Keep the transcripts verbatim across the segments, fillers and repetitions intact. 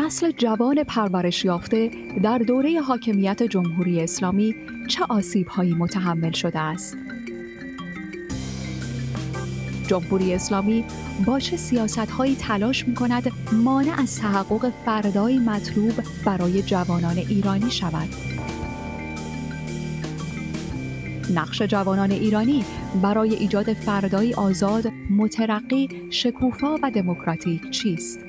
نسل جوان پرورش یافته در دوره حاکمیت جمهوری اسلامی چه آسیب‌هایی متحمل شده است؟ جمهوری اسلامی با چه سیاست‌هایی تلاش می‌کند مانع از تحقق فردای مطلوب برای جوانان ایرانی شود؟ نقش جوانان ایرانی برای ایجاد فردایی آزاد، مترقی، شکوفا و دموکراتیک چیست؟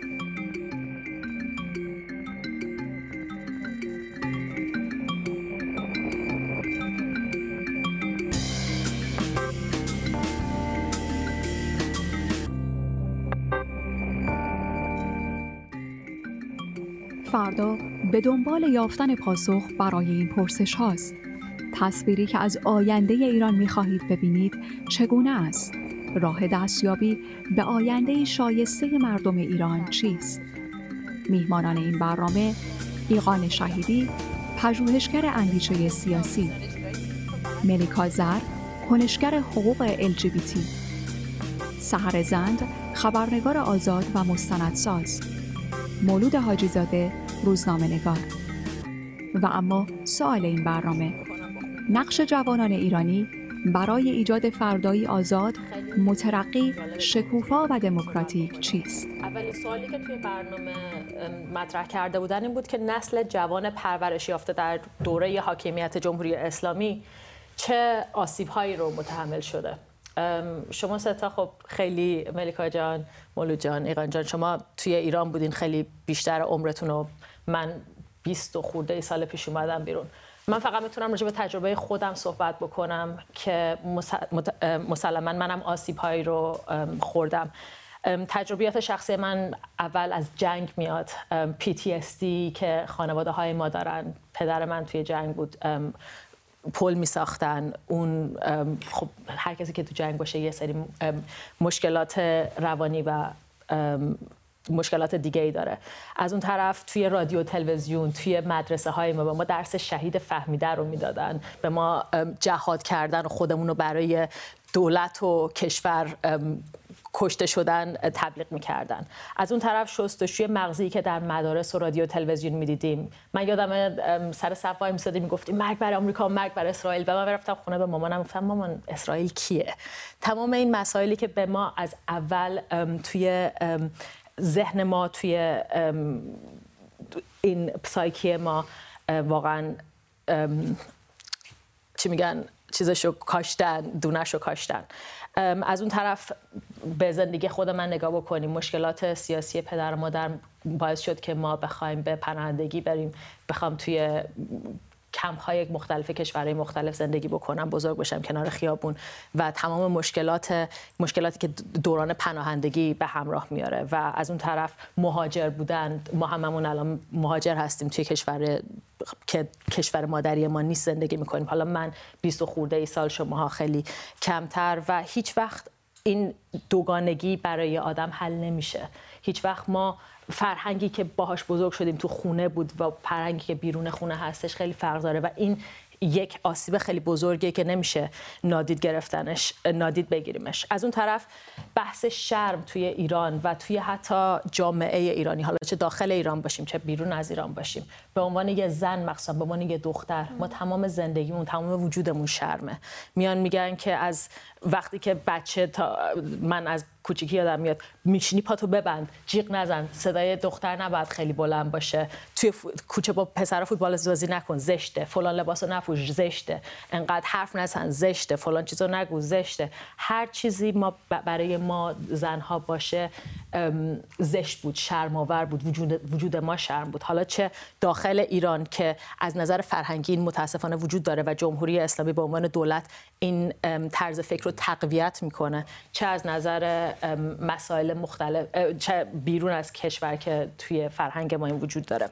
فردا به دنبال یافتن پاسخ برای این پرسش هاست. تصویری که از آینده ایران می‌خواهید ببینید چگونه است؟ راه دستیابی به آینده شایسته مردم ایران چیست؟ میهمانان این برنامه: ایقان شهیدی، پژوهشگر اندیشه سیاسی، ملیکا زر، کنشگر حقوق ال جی بی تی، سحر زند، خبرنگار آزاد و مستندساز، مولود حاجی‌زاده، روزنامه‌نگار. و اما سوال این برنامه: نقش جوانان ایرانی برای ایجاد فردایی آزاد، مترقی، شکوفا و دموکراتیک چیست؟ اولین سوالی که توی برنامه مطرح کرده بودن این بود که نسل جوان پرورش یافته در دوره حاکمیت جمهوری اسلامی چه آسیب‌هایی رو متحمل شده. شما سه تا خب خیلی، ملیکا جان، مولود جان، ایقان جان، شما توی ایران بودین، خیلی بیشتر عمرتون رو. من بیست و خورده ای سال پیش اومدم بیرون. من فقط میتونم راجع به تجربه خودم صحبت بکنم که مسلماً منم آسیب‌هایی رو خوردم. تجربیات شخصی من اول از جنگ میاد، پی تی اس دی که خانواده های ما دارن. پدر من توی جنگ بود، پل می ساختن. اون خب هر کسی که تو جنگ باشه یه سری مشکلات روانی و مشکلات دیگه ای داره. از اون طرف توی رادیو تلویزیون، توی مدرسه های ما به ما درس شهید فهمیده رو میدادن، به ما جهاد کردن و خودمون رو برای دولت و کشور کشته شدن تبلیغ میکردن. از اون طرف شستشوی مغزی که در مدارس و رادیو تلویزیون میدیدیم. من یادم سر صف وای میسادیم میگفتیم مرگ بر آمریکا، مرگ بر اسرائیل. و من رفتم خونه به مامانم گفتم مامان اسرائیل کیه؟ تمام این مسائلی که به ما از اول توی ذهن ما، توی این پسایکی ما واقعا چی میگن، چیزشو کاشتن، دونهشو کاشتن. از اون طرف به زندگی خود من نگاه بکنیم، مشکلات سیاسی پدر و مادر باعث شد که ما بخوایم به پناهندگی بریم، بخوام توی کمپ‌های مختلف کشورهای مختلف زندگی بکنم، بزرگ بشم کنار خیابون و تمام مشکلات مشکلاتی که دوران پناهندگی به همراه میاره. و از اون طرف مهاجر بودن، ما هممون الان مهاجر هستیم توی کشور که کشور مادری ما نیست زندگی میکنیم. حالا من بیست و خورده ای سال، شماها خیلی کمتر. و هیچ وقت این دوگانگی برای آدم حل نمیشه. هیچ وقت ما فرهنگی که باهاش بزرگ شدیم تو خونه بود و فرهنگی که بیرون خونه هستش خیلی فرق داره و این یک آسیب خیلی بزرگیه که نمیشه نادید گرفتنش، نادید بگیریمش. از اون طرف بحث شرم توی ایران و توی حتی جامعه ایرانی، حالا چه داخل ایران باشیم چه بیرون از ایران باشیم، به عنوان یه زن، مخصوصا به عنوان یه دختر، ما تمام زندگیمون، تمام وجودمون شرمه. میان میگن که از وقتی که بچه، تا من از کوچیکی یادم میاد، میشینی پاتو ببند، جیغ نزن، صدای دختر نباید خیلی بلند باشه، توی کوچه با پسرا فوتبال بازی نکن، زشته، فلان لباسو نپوش، زشته، انقدر حرف نزن، زشته، فلان چیزو نگو، زشته. هر چیزی ما برای ما زنها باشه زشت بود، شرم‌آور بود، وجود وجود ما شرم بود. حالا چه داخل ایران که از نظر فرهنگی این متاسفانه وجود داره و جمهوری اسلامی به عنوان دولت این طرز فکر رو تقویت میکنه، چه از نظر مسائل مختلف، چه بیرون از کشور که توی فرهنگ ما این وجود داره.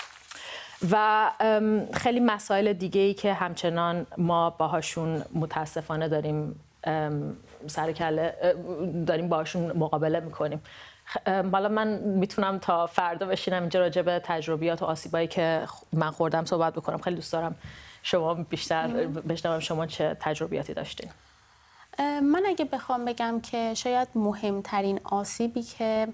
و خیلی مسائل دیگه‌ای که همچنان ما باهاشون متاسفانه داریم سر کله داریم باهاشون مقابله میکنیم. حالا من میتونم تا فردا بشینم اینجا راجع به تجربیات و آسیبایی که من خوردم صحبت بکنم. خیلی دوست دارم شما بیشتر بشنوم شما چه تجربیاتی داشتین. من اگه بخوام بگم که شاید مهمترین آسیبی که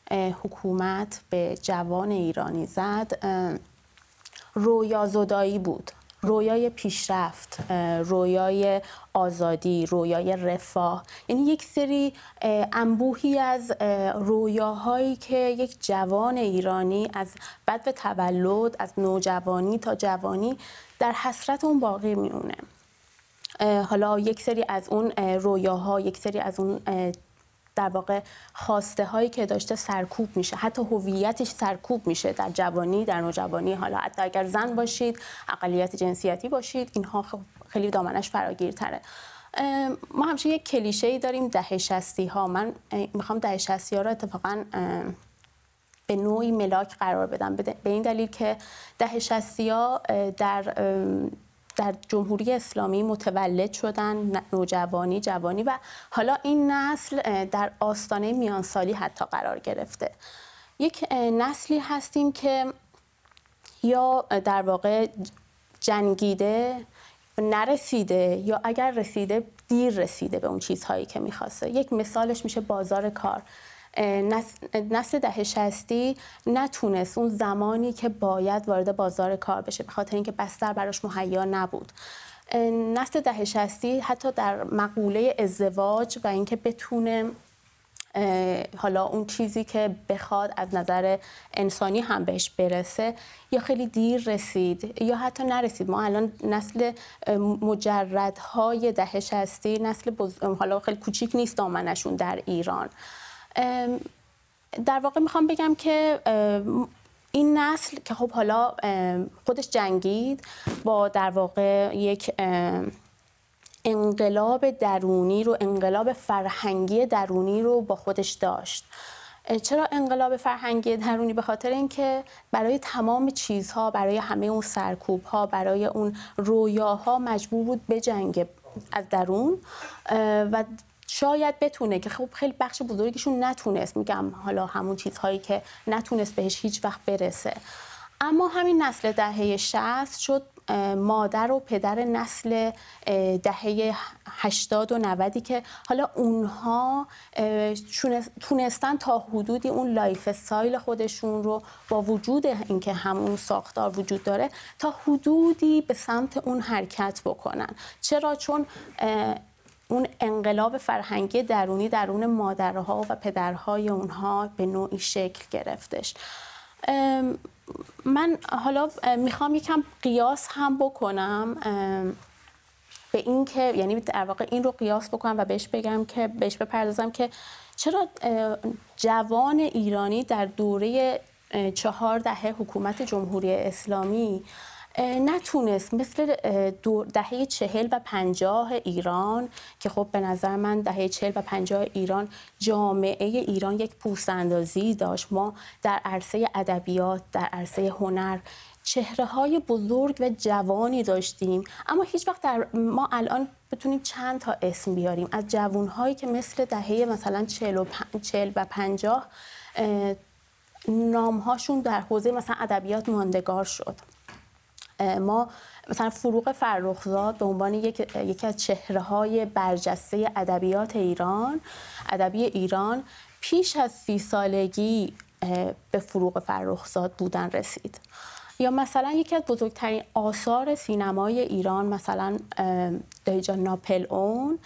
حکومت به جوان ایرانی زد رویا زدایی بود، رویای پیشرفت، رویای آزادی، رویای رفاه. یعنی یک سری انبوهی از رویاهایی که یک جوان ایرانی از بدو تولد، از نوجوانی تا جوانی در حسرت اون باقی میمونه. حالا یک سری از اون رویاها، یک سری از اون در واقع خواسته هایی که داشته سرکوب میشه، حتی هویتش سرکوب میشه در جوانی، در نوجوانی. حالا حتی اگر زن باشید، اقلیت جنسیتی باشید، اینها خیلی دامنش فراگیرتره. ما همیشه یک کلیشه‌ای داریم، دهه شصتی ها. من میخوام دهه شصتی ها رو اتفاقا به نوعی ملاک قرار بدم، به این دلیل که دهه شصتی ها در در جمهوری اسلامی متولد شدن، نوجوانی، جوانی، و حالا این نسل در آستانه میانسالی حتی قرار گرفته. یک نسلی هستیم که یا در واقع جنگیده، نرسیده، یا اگر رسیده دیر رسیده به اون چیزهایی که میخواسته. یک مثالش میشه بازار کار. نسل دهه شصتی نتونست اون زمانی که باید وارد بازار کار بشه، به خاطر اینکه بستر براش مهیا نبود. نسل دهه شصتی حتی در مقوله ازدواج و اینکه بتونه حالا اون چیزی که بخواد از نظر انسانی هم بهش برسه، یا خیلی دیر رسید یا حتی نرسید. ما الان نسل مجردهای دهه شصتی نسل بز... حالا خیلی کوچیک نیست دامنشون در ایران. در واقع میخوام بگم که این نسل که خب حالا خودش جنگید با در واقع یک انقلاب درونی رو، انقلاب فرهنگی درونی رو با خودش داشت. چرا انقلاب فرهنگی درونی؟ به خاطر اینکه برای تمام چیزها، برای همه اون سرکوب‌ها، برای اون رویاها مجبور بود بجنگه از درون و شاید بتونه، که خب خیلی بخش بزرگیشون نتونست، میگم حالا همون چیزهایی که نتونست بهش هیچ وقت برسه. اما همین نسل دهه شصت شد مادر و پدر نسل دهه هشتاد و نودی که حالا اونها تونستن تا حدودی اون لایف استایل خودشون رو با وجود اینکه همون ساختار وجود داره تا حدودی به سمت اون حرکت بکنن. چرا؟ چون اون انقلاب فرهنگی درونی درون مادرها و پدرهای اونها به نوعی شکل گرفتش. من حالا میخوام یکم قیاس هم بکنم به این که، یعنی در واقع این رو قیاس بکنم و بهش بگم که بهش بپردازم که چرا جوان ایرانی در دوره چهار دهه حکومت جمهوری اسلامی نتونست مثل دهه چهل و پنجاه ایران که خب به نظر من دهه چهل و پنجاه ایران، جامعه ایران یک پوست‌اندازی داشت. ما در عرصه ادبیات، در عرصه هنر چهره‌های بزرگ و جوانی داشتیم، اما هیچ وقت در ما الان بتونیم چند تا اسم بیاریم از جوان‌هایی که مثل دهه مثلا چهل و پنجاه نام‌هاشون در حوزه مثلا ادبیات ماندگار شد. ما مثلا فروغ فرخزاد به عنوان یک یکی از چهره‌های برجسته ادبیات ایران، ادبی ایران، پیش از سی سالگی به فروغ فرخزاد بودن رسید. یا مثلا یکی از بزرگترین آثار سینمای ایران، مثلا دایجان ناپل اون،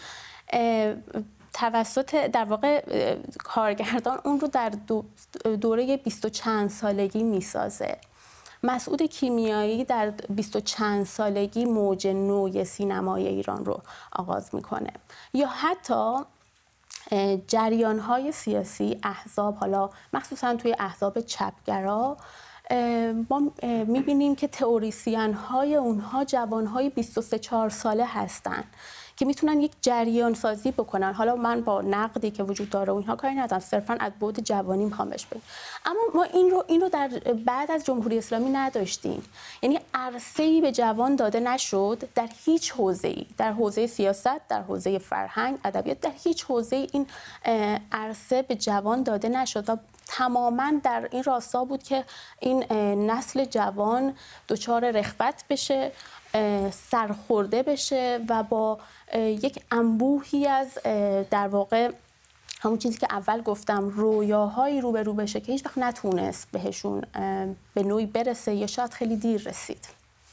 توسط در واقع کارگردان اون رو در دوره بیست و چند سالگی میسازه. مسعود کیمیایی در بیست و چند سالگی موج نوی سینمای ایران رو آغاز میکنه. یا حتی جریان‌های سیاسی، احزاب، حالا مخصوصا توی احزاب چپگرا، ما میبینیم که تئوریسین‌های اونها جوان‌های بیست و سه چهار ساله هستن که میتونن یک جریان سازی بکنن. حالا من با نقدی که وجود داره اونها کاری ندارم، صرفا از بعد جوانی میخوام بهش بگم. اما ما این رو این رو در بعد از جمهوری اسلامی نداشتیم. یعنی عرصه‌ای به جوان داده نشد در هیچ حوزه‌ای، در حوزه سیاست، در حوزه فرهنگ، ادبیات، در هیچ حوزه‌ای این عرصه به جوان داده نشد و تماما در این راستا بود که این نسل جوان دچار رغبت بشه، سرخورده بشه و با یک انبوهی از در واقع همون چیزی که اول گفتم، رویاهایی رو به رو بشه که هیچ وقت نتونست بهشون به نوعی برسه یا شاید خیلی دیر رسید.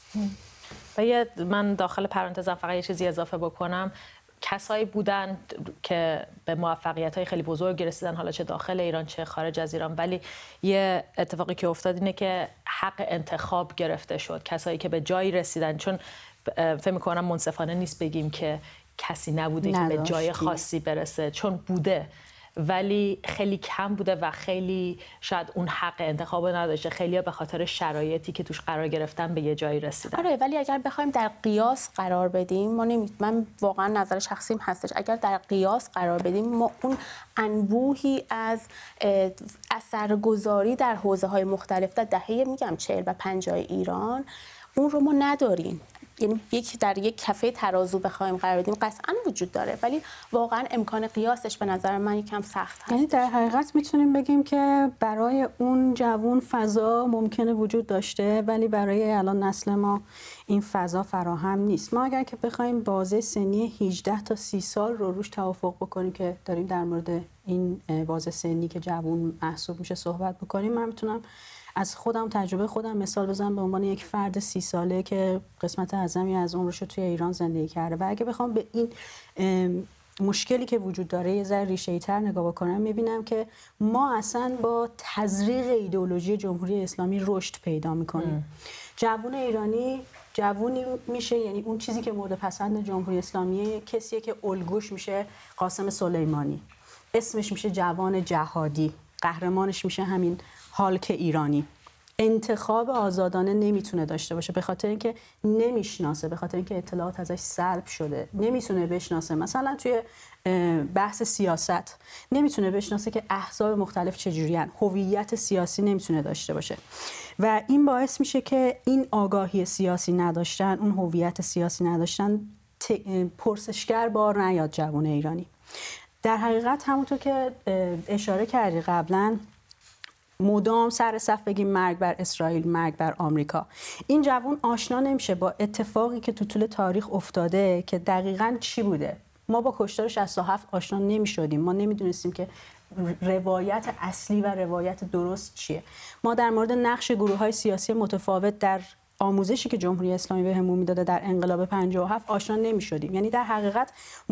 و یه من داخل پرانتزم فقط یه چیزی اضافه بکنم، کسایی بودن که به موفقیت‌های خیلی بزرگ رسیدن، حالا چه داخل ایران چه خارج از ایران، ولی یه اتفاقی که افتاد اینه که حق انتخاب گرفته شد. کسایی که به جایی رسیدن، چون فکر می‌کنم منصفانه نیست بگیم که کسی نبوده که به جای خاصی برسه، چون بوده ولی خیلی کم بوده و خیلی شاید اون حق انتخاب نداشته. خیلی‌ها به خاطر شرایطی که توش قرار گرفتن به یه جایی رسیدن. آره، ولی اگر بخوایم در قیاس قرار بدیم، ما نمی... من واقعا نظر شخصیم هستش، اگر در قیاس قرار بدیم ما اون انبوهی از اثرگذاری در حوزه‌های مختلف در دهه میگم چهل و پنجاه ایران، اون رو ما نداریم. یعنی یک در یک کفه ترازو بخوایم قرار بدیم قطعاً وجود داره، ولی واقعاً امکان قیاسش به نظر من یکم سخت هست. یعنی در حقیقت میتونیم بگیم که برای اون جوون فضا ممکنه وجود داشته، ولی برای الان نسل ما این فضا فراهم نیست. ما اگر که بخوایم بازه سنی هجده تا سی سال رو روش توافق بکنیم که داریم در مورد این بازه سنی که جوون محسوب میشه صحبت بکنیم، من میتونم از خودم تجربه خودم مثال بزنم به عنوان یک فرد سی ساله که قسمت اعظمی از عمرش رو توی ایران زندگی کرده و اگه بخوام به این مشکلی که وجود داره یه ذره ریشه‌ای‌تر نگاه بکنم، می‌بینم که ما اصلا با تزریق ایدئولوژی جمهوری اسلامی رشد پیدا می‌کنیم. جوون ایرانی جوونی میشه، یعنی اون چیزی که مورد پسند جمهوری اسلامیه کسیه که الگوش میشه قاسم سلیمانی، اسمش میشه جوان جهادی، قهرمانش میشه همین هالک ایرانی. انتخاب آزادانه نمیتونه داشته باشه به خاطر اینکه نمیشناسه، به خاطر اینکه اطلاعات ازش سلب شده، نمیتونه بشناسه. مثلا توی بحث سیاست نمیتونه بشناسه که احزاب مختلف چجوریان، هویت سیاسی نمیتونه داشته باشه و این باعث میشه که این آگاهی سیاسی نداشتن، اون هویت سیاسی نداشتن، پرسشگر بار نیاد جوان ایرانی. در حقیقت همونطور که اشاره کردی قبلا، مدام سر صف بگیم مرگ بر اسرائیل، مرگ بر آمریکا. این جوان آشنا نمیشه با اتفاقی که تو طول تاریخ افتاده که دقیقاً چی بوده. ما با کشتار شصت و هفت آشنا نمیشدیم، ما نمیدونستیم که روایت اصلی و روایت درست چیه. ما در مورد نقش گروه‌های سیاسی متفاوت در آموزشی که جمهوری اسلامی بهمون میداده در انقلاب پنجاه و هفت آشنا نمیشدیم. یعنی در حقیقت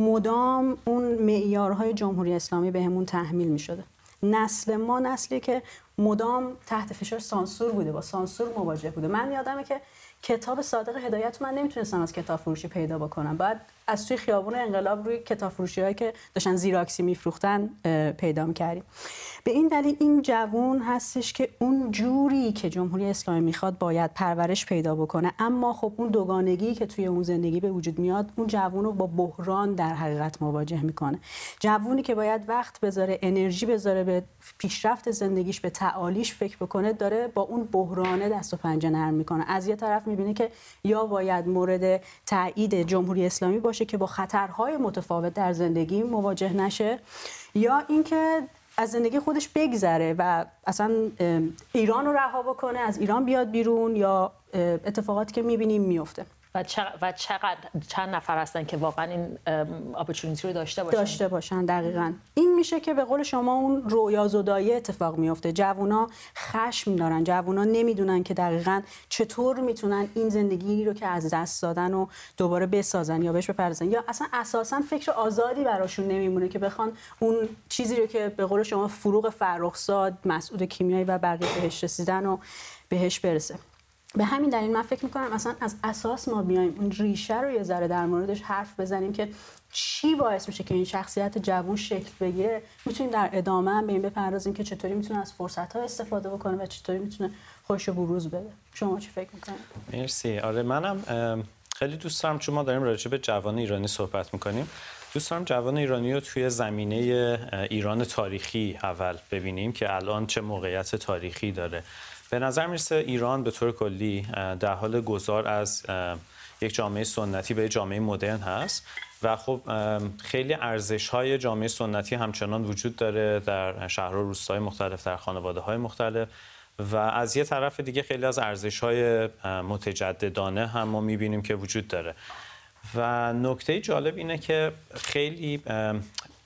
مدام اون معیارهای جمهوری اسلامی بهمون تحمیل میشده. نسل ما نسلی که مدام تحت فشار سانسور بوده، با سانسور مواجه بوده. من یادمه که کتاب صادق هدایت من نمیتونستم از کتاب فروشی پیدا بکنم، بعد از توی خیابون انقلاب روی کتاب فروشی هایی که داشتن زیراکسی میفروختن پیدا میکردیم. به این دلیل این جوون هستش که اون جوری که جمهوری اسلامی میخواد باید پرورش پیدا بکنه، اما خب اون دوگانگی که توی اون زندگی به وجود میاد اون جوون رو با بحران در حقیقت مواجه میکنه. جوونی که باید وقت بذاره، انرژی بذاره به پیشرفت زندگیش، به تعالیش فکر بکنه، داره با اون بحرانه دست و پنجه نرم میکنه. از یه طرف میبینه که یا باید مورد تایید جمهوری اسلامی باشه که با خطرهای متفاوت در زندگی مواجه نشه، یا اینکه از زندگی خودش بگذره و اصلا ایران رو رها بکنه، از ایران بیاد بیرون، یا اتفاقاتی که میبینیم میفته. و و چقدر چند نفر هستن که واقعا این اپورتونیتی رو داشته باشن داشته باشن دقیقاً. این میشه که به قول شما اون رویا زدایی اتفاق میفته. جوونا خشم دارن، جوونا نمیدونن که دقیقاً چطور میتونن این زندگی رو که از دست دادن و دوباره بسازن یا بهش بپردازن، یا اصلا اساساً فکر آزادی براشون نمیمونه که بخوان اون چیزی رو که به قول شما فروغ فرخزاد، مسعود کیمیایی و بقیه بهش رسیدن و بهش برسه. به همین دلیل من فکر میکنم اصلا از اساس ما بیایم اون ریشه رو یه ذره در موردش حرف بزنیم که چی باعث میشه که این شخصیت جوان شکل بگیره. میتونیم در ادامه هم به این بپردازیم که چطوری میتونه از فرصت‌ها استفاده بکنه و چطوری میتونه خودش رو بروز بده. شما چی فکر میکنید؟ مرسی. آره منم خیلی دوست دارم، چون ما داریم راجع به جوان ایرانی صحبت میکنیم، دوست دارم جوان ایرانی رو توی زمینه ایران تاریخی اول ببینیم که الان چه موقعیت تاریخی داره. به نظر میرسه ایران به طور کلی در حال گذار از یک جامعه سنتی به جامعه مدرن هست و خب خیلی ارزش‌های جامعه سنتی همچنان وجود داره در شهرها و روستاهای مختلف، در خانواده‌های مختلف، و از یه طرف دیگه خیلی از ارزش‌های متجددانه هم ما می‌بینیم که وجود داره. و نکته جالب اینه که خیلی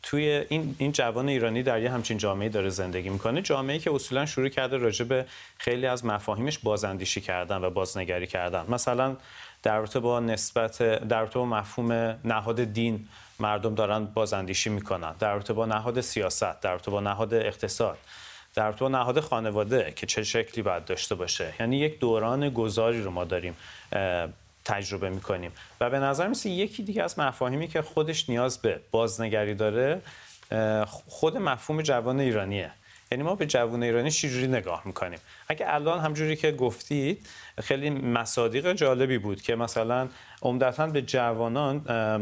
توی این این جوان ایرانی در یه همچین جامعه داره زندگی میکنه، جامعه‌ای که اصولا شروع کرده راجع به خیلی از مفاهیمش بازاندیشی کردن و بازنگری کردن. مثلا در رابطه با نسبت در رابطه با مفهوم نهاد دین مردم دارن بازاندیشی میکنن، در رابطه با نهاد سیاست، در رابطه با نهاد اقتصاد، در رابطه با نهاد خانواده که چه شکلی باید داشته باشه. یعنی یک دوران گذاری رو ما داریم تجربه میکنیم و به نظر میسه یکی دیگه از مفاهیمی که خودش نیاز به بازنگری داره خود مفهوم جوان ایرانیه. یعنی ما به جوان ایرانی چجوری نگاه میکنیم؟ اگه الان همجوری که گفتید خیلی مصادیق جالبی بود که مثلا عمدتاً به جوانان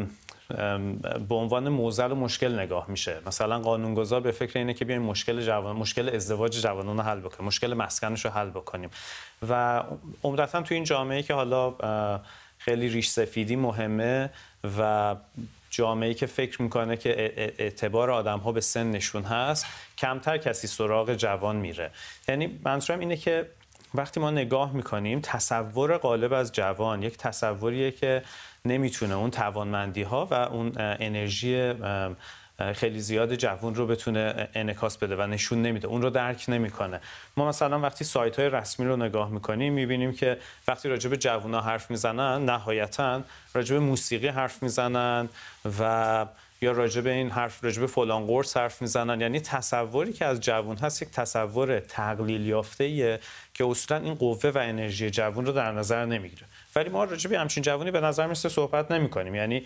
به عنوان معضل و مشکل نگاه میشه. مثلا قانونگذار به فکر اینه که بیایم مشکل جوان مشکل ازدواج جوانان رو حل بکنیم، مشکل مسکنش رو حل بکنیم و عمدتاً تو این جامعه‌ای که حالا خیلی ریش سفیدی مهمه و جامعه‌ای که فکر میکنه که اعتبار آدم‌ها به سنشون هست، کمتر کسی سراغ جوان میره. یعنی منظورم اینه که وقتی ما نگاه میکنیم تصور غالب از جوان یک تصوریه که نمیتونه اون توانمندی‌ها و اون انرژی خیلی زیاد جوان رو بتونه انعکاس بده و نشون نمیده، اون رو درک نمیکنه. ما مثلا وقتی سایت‌های رسمی رو نگاه میکنیم میبینیم که وقتی راجع به جوونا حرف میزنن نهایتاً راجع به موسیقی حرف میزنن و یا راجع به این حرف راجع به فلان قرص حرف میزنن. یعنی تصوری که از جوان هست یک تصور تقلیل یافته‌ایه که اصولاً این قوه و انرژی جوان رو در نظر نمیگیره. ولی ما راجع به همچین جوانی به نظر میسه صحبت نمی‌کنیم. یعنی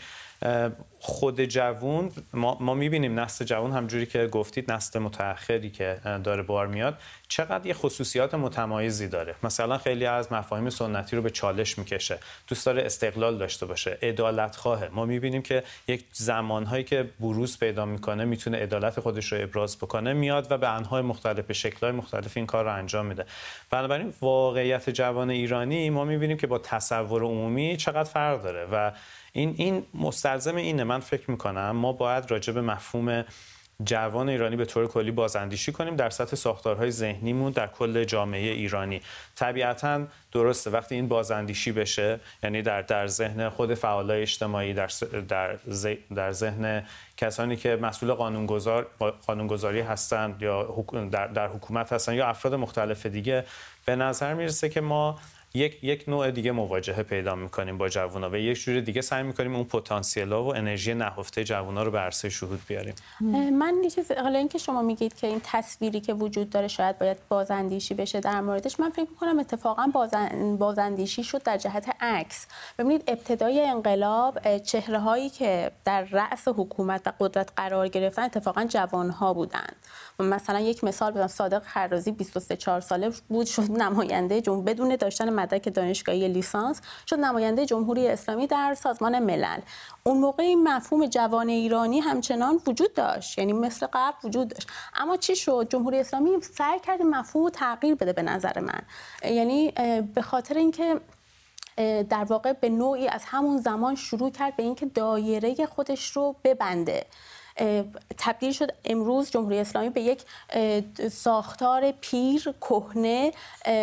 خود جوان ما, ما می‌بینیم نسل جوان همجوری که گفتید نسل متأخری که داره بار میاد چقدر یه خصوصیات متمایزی داره. مثلا خیلی از مفاهیم سنتی رو به چالش میکشه، دوست داره استقلال داشته باشه، عدالت خواهه. ما می‌بینیم که یک زمانهایی که بروز پیدا میکنه میتونه عدالت خودش رو ابراز بکنه، میاد و به انواع مختلف به شکل‌های مختلف این کار رو انجام میده. بنابراین واقعیت جوان ایرانی ما می‌بینیم که با تصور عمومی چقدر فرق داره و این این مستلزم اینه. من فکر میکنم ما باید راجع به مفهوم جوان ایرانی به طور کلی بازاندیشی کنیم در سطح ساختارهای ذهنیمون در کل جامعه ایرانی. طبیعتاً درسته وقتی این بازاندیشی بشه، یعنی در در ذهن خود فعالای اجتماعی، در در در ذهن کسانی که مسئول قانونگذار قانونگذاری هستن یا در در حکومت هستن یا افراد مختلف دیگه، به نظر میرسه که ما یک یک نوع دیگه مواجهه پیدا می‌کنیم با جوونا و یک جور دیگه سعی می‌کنیم اون پتانسیل‌ها و انرژی نهفته جوونا رو به عرصه شهود بیاریم. من یه چیز حالا اینکه شما میگید که این تصویری که وجود داره شاید باید بازاندیشی بشه در موردش، من فکر می‌کنم اتفاقا بازن... بازاندیشی شد در جهت عکس. ببینید ابتدای انقلاب چهره‌هایی که در رأس حکومت و قدرت قرار گرفتن اتفاقا جوان‌ها بودند. مثلا یک مثال بزنم، صادق خرازی بیست و سه چهار ساله بود، شد نماینده جمهور بدون داشتن مدرک دانشگاهی لیسانس، شد نماینده جمهوری اسلامی در سازمان ملل. اون موقع این مفهوم جوان ایرانی همچنان وجود داشت، یعنی مثل قبل وجود داشت. اما چی شد؟ جمهوری اسلامی سعی کرد مفهوم رو تغییر بده به نظر من. یعنی به خاطر اینکه در واقع به نوعی از همون زمان شروع کرد به اینکه دایره خودش رو ببنده. تبدیل شد امروز جمهوری اسلامی به یک ساختار پیر کهنه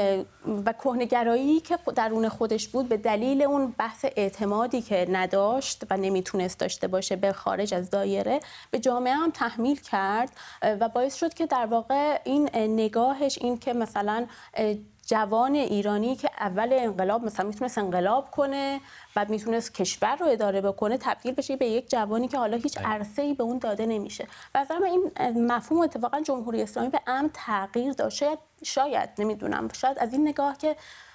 و کهنه‌گرایی که درون خودش بود به دلیل اون بحث اعتمادی که نداشت و نمیتونست داشته باشه به خارج از دایره، به جامعه هم تحمیل کرد و باعث شد که در واقع این نگاهش این که مثلا جوان ایرانی که اول انقلاب مثلا میتونست انقلاب کنه، بعد میتونست کشور رو اداره بکنه، تبدیل بشه به یک جوانی که حالا هیچ عرصه‌ای به اون داده نمیشه. و مثلا این مفهوم اتفاقا جمهوری اسلامی به عمد تغییر داد. شاید شاید نمیدونم، شاید از این نگاه که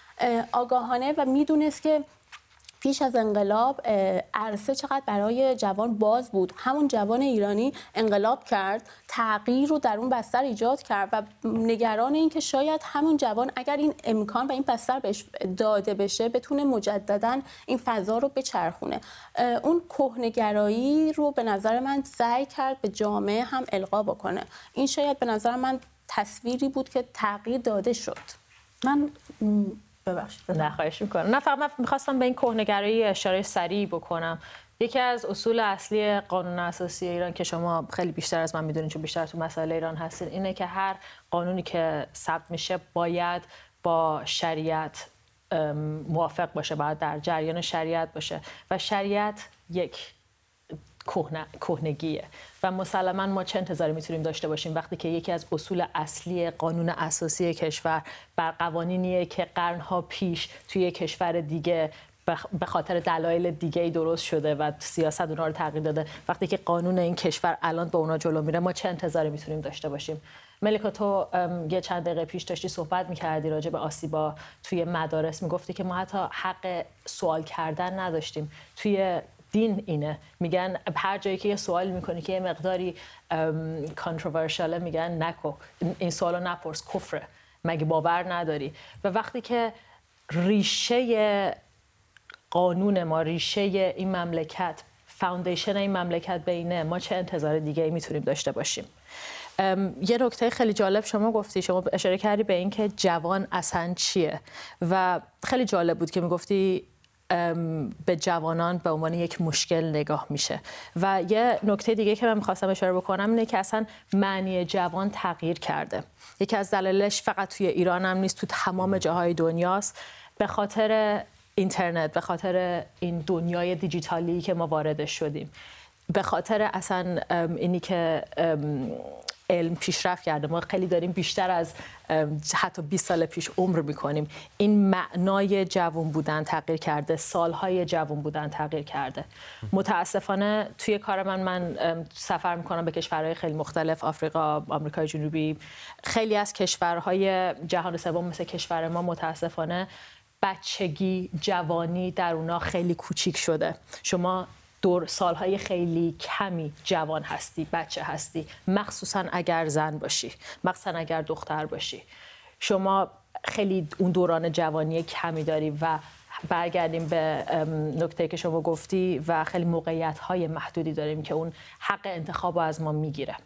آگاهانه و میدونست که پیش از انقلاب عرصه چقدر برای جوان باز بود. همون جوان ایرانی انقلاب کرد، تغییر رو در اون بستر ایجاد کرد و نگران این که شاید همون جوان اگر این امکان و این بستر بهش داده بشه بتونه مجدداً این فضا رو بچرخونه. اون کهنه‌گرایی رو به نظر من سعی کرد به جامعه هم القا بکنه. این شاید به نظر من تصویری بود که تغییر داده شد. من ببخشید نه خواهش میکنم. نه فقط من میخواستم به این کهنه‌گرایی اشاره سریع بکنم. یکی از اصول اصلی قانون اساسی ایران که شما خیلی بیشتر از من میدونید چون بیشتر تو مسائل ایران هستین، اینه که هر قانونی که ثبت میشه باید با شریعت موافق باشه، باید در جریان شریعت باشه و شریعت یک کهنگیه و مسلما ما چه انتظاری میتونیم داشته باشیم وقتی که یکی از اصول اصلی قانون اساسی کشور بر قوانینیه که قرنها پیش توی کشور دیگه به خاطر دلایل دیگه‌ای درست شده و سیاست اونها رو تغییر داده. وقتی که قانون این کشور الان با اونا جلو میره ما چه انتظاری میتونیم داشته باشیم؟ ملیکا تو یه چند دقیقه پیش داشتی صحبت میکردی راجع به آسیبا توی مدارس، میگفتی که ما حتی حق سوال کردن نداشتیم. توی دین اینه، میگن هر جایی که یه سوال میکنی که یه مقداری کانتروورشاله میگن نکو، این سوالو نپرس، کفره، مگه باور نداری؟ و وقتی که ریشه قانون ما، ریشه این مملکت، فاوندیشن این مملکت بینه، ما چه انتظار دیگه ای میتونیم داشته باشیم؟ یه نکته خیلی جالب شما گفتی، شما اشاره کردی به این که جوان اصلا چیه و خیلی جالب بود که میگفتی به جوانان به عنوان یک مشکل نگاه میشه و یه نکته دیگه که من میخواستم اشاره بکنم اینه که اصلا معنی جوان تغییر کرده. یکی از دلایلش فقط توی ایران هم نیست، تو تمام جاهای دنیاست، به خاطر اینترنت، به خاطر این دنیای دیجیتالی که ما وارد شدیم، به خاطر اصلا اینی که علم پیشرفت کرده، ما خیلی داریم بیشتر از حتی بیست سال پیش عمر میکنیم. این معنای جوان بودن تغییر کرده، سالهای جوان بودن تغییر کرده. متاسفانه توی کار من من سفر میکنم به کشورهای خیلی مختلف، آفریقا، آمریکای جنوبی، خیلی از کشورهای جهان سوم مثل کشور ما متاسفانه بچگی، جوانی در اونا خیلی کوچیک شده. شما دور سالهای خیلی کمی جوان هستی، بچه هستی، مخصوصا اگر زن باشی، مخصوصا اگر دختر باشی. شما خیلی اون دوران جوانی کمی داری و برگردیم به نکته که شما گفتی و خیلی موقعیت‌های محدودی داریم که اون حق انتخاب از ما میگیره.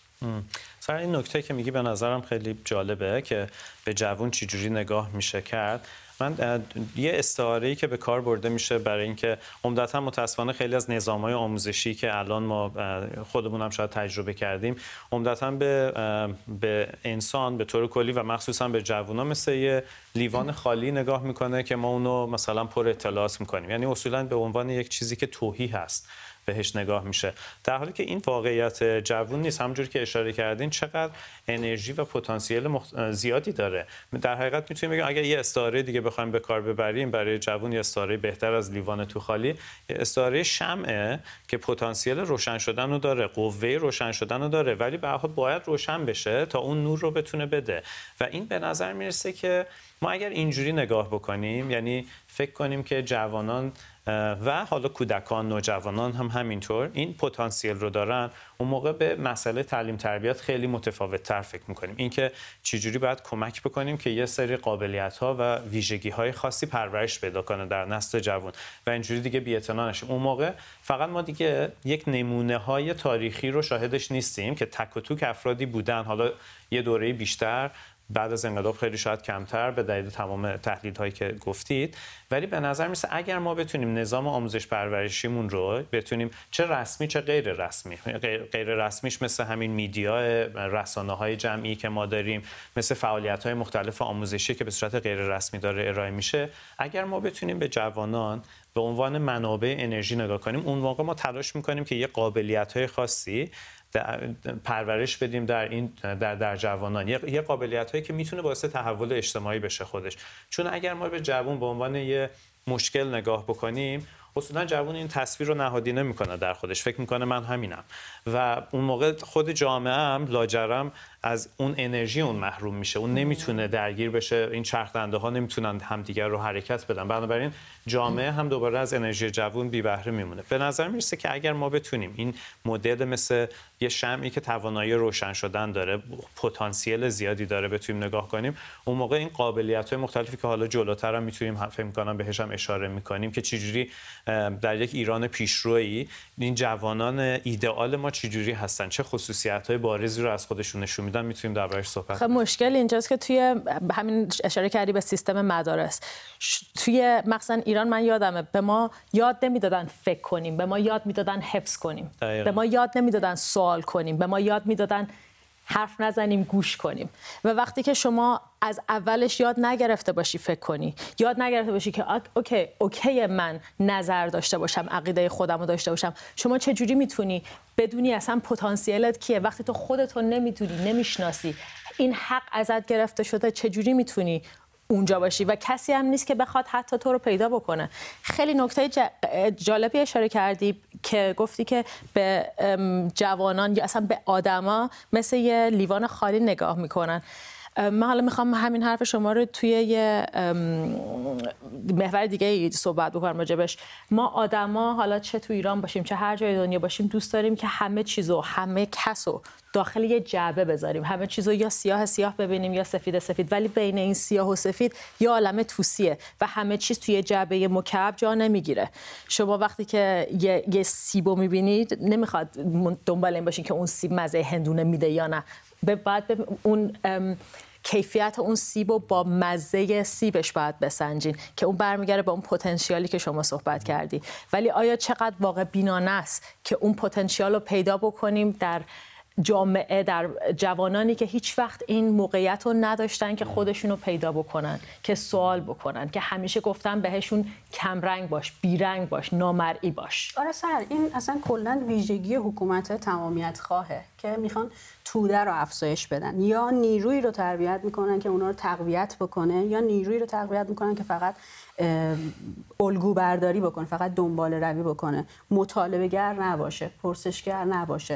سر این نکته که میگی به نظرم خیلی جالبه که به جوان چجوری نگاه میشه کرد. من یه استعاره‌ای که به کار برده میشه برای اینکه عمدتاً متأسفانه خیلی از نظام‌های آموزشی که الان ما خودمون هم شاید تجربه کردیم عمدتاً به به انسان به طور کلی و مخصوصاً به جوونا مثل یه لیوان خالی نگاه میکنه که ما اونو مثلا پر اطلاعات میکنیم، یعنی اصولاً به عنوان یک چیزی که توهی هست بهش نگاه میشه، در حالی که این واقعیت جوون نیست. همونجوری که اشاره کردین چقدر انرژی و پتانسیل مخ... زیادی داره. در حقیقت میتونیم بگیم اگر یه استعاره دیگه بخوایم به کار ببریم برای جوون، یه استعاره بهتر از لیوان تو خالی، یه استعاره شمعه که پتانسیل روشن شدن رو داره، قوه روشن شدن رو داره، ولی به هر حال باید روشن بشه تا اون نور رو بتونه بده. و این به نظر میرسه که ما اگر اینجوری نگاه بکنیم، یعنی فکر کنیم که جوانان و حالا کودکان، نوجوانان هم همینطور این پتانسیل رو دارن، اون موقع به مسئله تعلیم تربیت خیلی متفاوت تر فکر میکنیم. اینکه چجوری باید کمک بکنیم که یه سری قابلیت ها و ویژگی های خاصی پرورش پیدا کنه در نسل جوان و اینجوری دیگه بی‌اعتنا نشیم. اون موقع فقط ما دیگه یک نمونه های تاریخی رو شاهدش نیستیم که تک و توک افرادی بودن، حالا یه دوره بیشتر، بعد از انقلاب خیلی شاید کمتر به دلیل تمام تحلیل هایی که گفتید، ولی به نظر میسه اگر ما بتونیم نظام آموزش پرورشیمون رو بتونیم چه رسمی چه غیر رسمی، غیر رسمیش مثل همین میدیا، رسانه های جمعی که ما داریم، مثل فعالیت های مختلف آموزشی که به صورت غیر رسمی داره ارائه میشه، اگر ما بتونیم به جوانان به عنوان منابع انرژی نگاه کنیم، اون موقع ما تلاش میکنیم که یه قابلیت های خاصی پرورش بدیم در این در در جوانان، یه قابلیت‌هایی که میتونه باعث تحول اجتماعی بشه خودش. چون اگر ما به جوان به عنوان یه مشکل نگاه بکنیم، اصولا جوان این تصویر رو نهادینه میکنه در خودش، فکر میکنه من همینم و اون موقع خود جامعه هم لاجرم از اون انرژی اون محروم میشه، اون نمیتونه درگیر بشه، این چرخدنده ها نمیتونن همدیگر رو حرکت بدن، بنابراین جامعه هم دوباره از انرژی جوان بی بهره میمونه. به نظر میرسه که اگر ما بتونیم این مدل مثل یه شمعی که توانایی روشن شدن داره، پتانسیل زیادی داره، بتونیم نگاه کنیم، اون موقع این قابلیت‌های مختلفی که حالا جلوتر هم میتونیم فکر می‌کنم بهش هم اشاره می‌کنیم که چجوری در یک ایران پیشرویی این جوانان ایدئال ما چجوری هستن، چه خصوصیت‌های بارزی رو از خودشون نشون میدن، میتونیم دربارش صحبت کنیم. مشکل اینجاست که توی همین اشاره کردی به سیستم مدارس، توی مثلا ایران من یادمه به ما یاد نمیدادن فکر کنیم، به ما یاد میدادن حفظ کنیم، دقیقا. به ما یاد نمیدادن سوال کنیم، به ما یاد میدادن حرف نزنیم، گوش کنیم. و وقتی که شما از اولش یاد نگرفته باشی فکر کنی، یاد نگرفته باشی که اوکی اوکی من نظر داشته باشم، عقیده خودم رو داشته باشم، شما چجوری میتونی بدونی اصلا پتانسیلت کیه وقتی تو خودت رو نمیدونی، نمیشناسی، این حق ازت گرفته شده، چجوری میتونی اونجا باشی؟ و کسی هم نیست که بخواد حتی تو رو پیدا بکنه. خیلی نکته جالبی اشاره کردی که گفتی که به جوانان یا اصلا به آدما مثل یه لیوان خالی نگاه میکنن. من حالا میخوام همین حرف شما رو توی یه محور دیگه صحبت بکنم راجبش. ما آدما حالا چه تو ایران باشیم چه هر جای دنیا باشیم دوست داریم که همه چیزو، همه کسو داخل یه جعبه بذاریم، همه چیزو یا سیاه سیاه ببینیم یا سفید سفید، ولی بین این سیاه و سفید یه عالمه توسیه و همه چیز توی جعبه مکعب جا نمیگیره. شما وقتی که یه, یه سیبو میبینید نمیخواد دنبال این باشین که اون سیب مزه هندونه میده یا نه، بعد اون کیفیت اون سیب رو با مزه سیبش باید بسنجین که اون برمیگره به اون پتانسیالی که شما صحبت کردی. ولی آیا چقدر واقع بینانه است که اون پتانسیال رو پیدا بکنیم در جامعه، در جوانانی که هیچ وقت این موقعیت رو نداشتن که خودشون رو پیدا بکنن، که سوال بکنن، که همیشه گفتن بهشون کمرنگ باش، بیرنگ باش، نامرئی باش. آره سر این اصلا کلا ویژگی حکومت تمامیت خواهه که میخوان توده رو افزایش بدن، یا نیرویی رو تربیت میکنن که اونا رو تقویت بکنه، یا نیرویی رو تقویت میکنن که فقط الگو برداری بکنه، فقط دنبال روی بکنه، مطالبه گر نباشه، پرسشگر نباشه،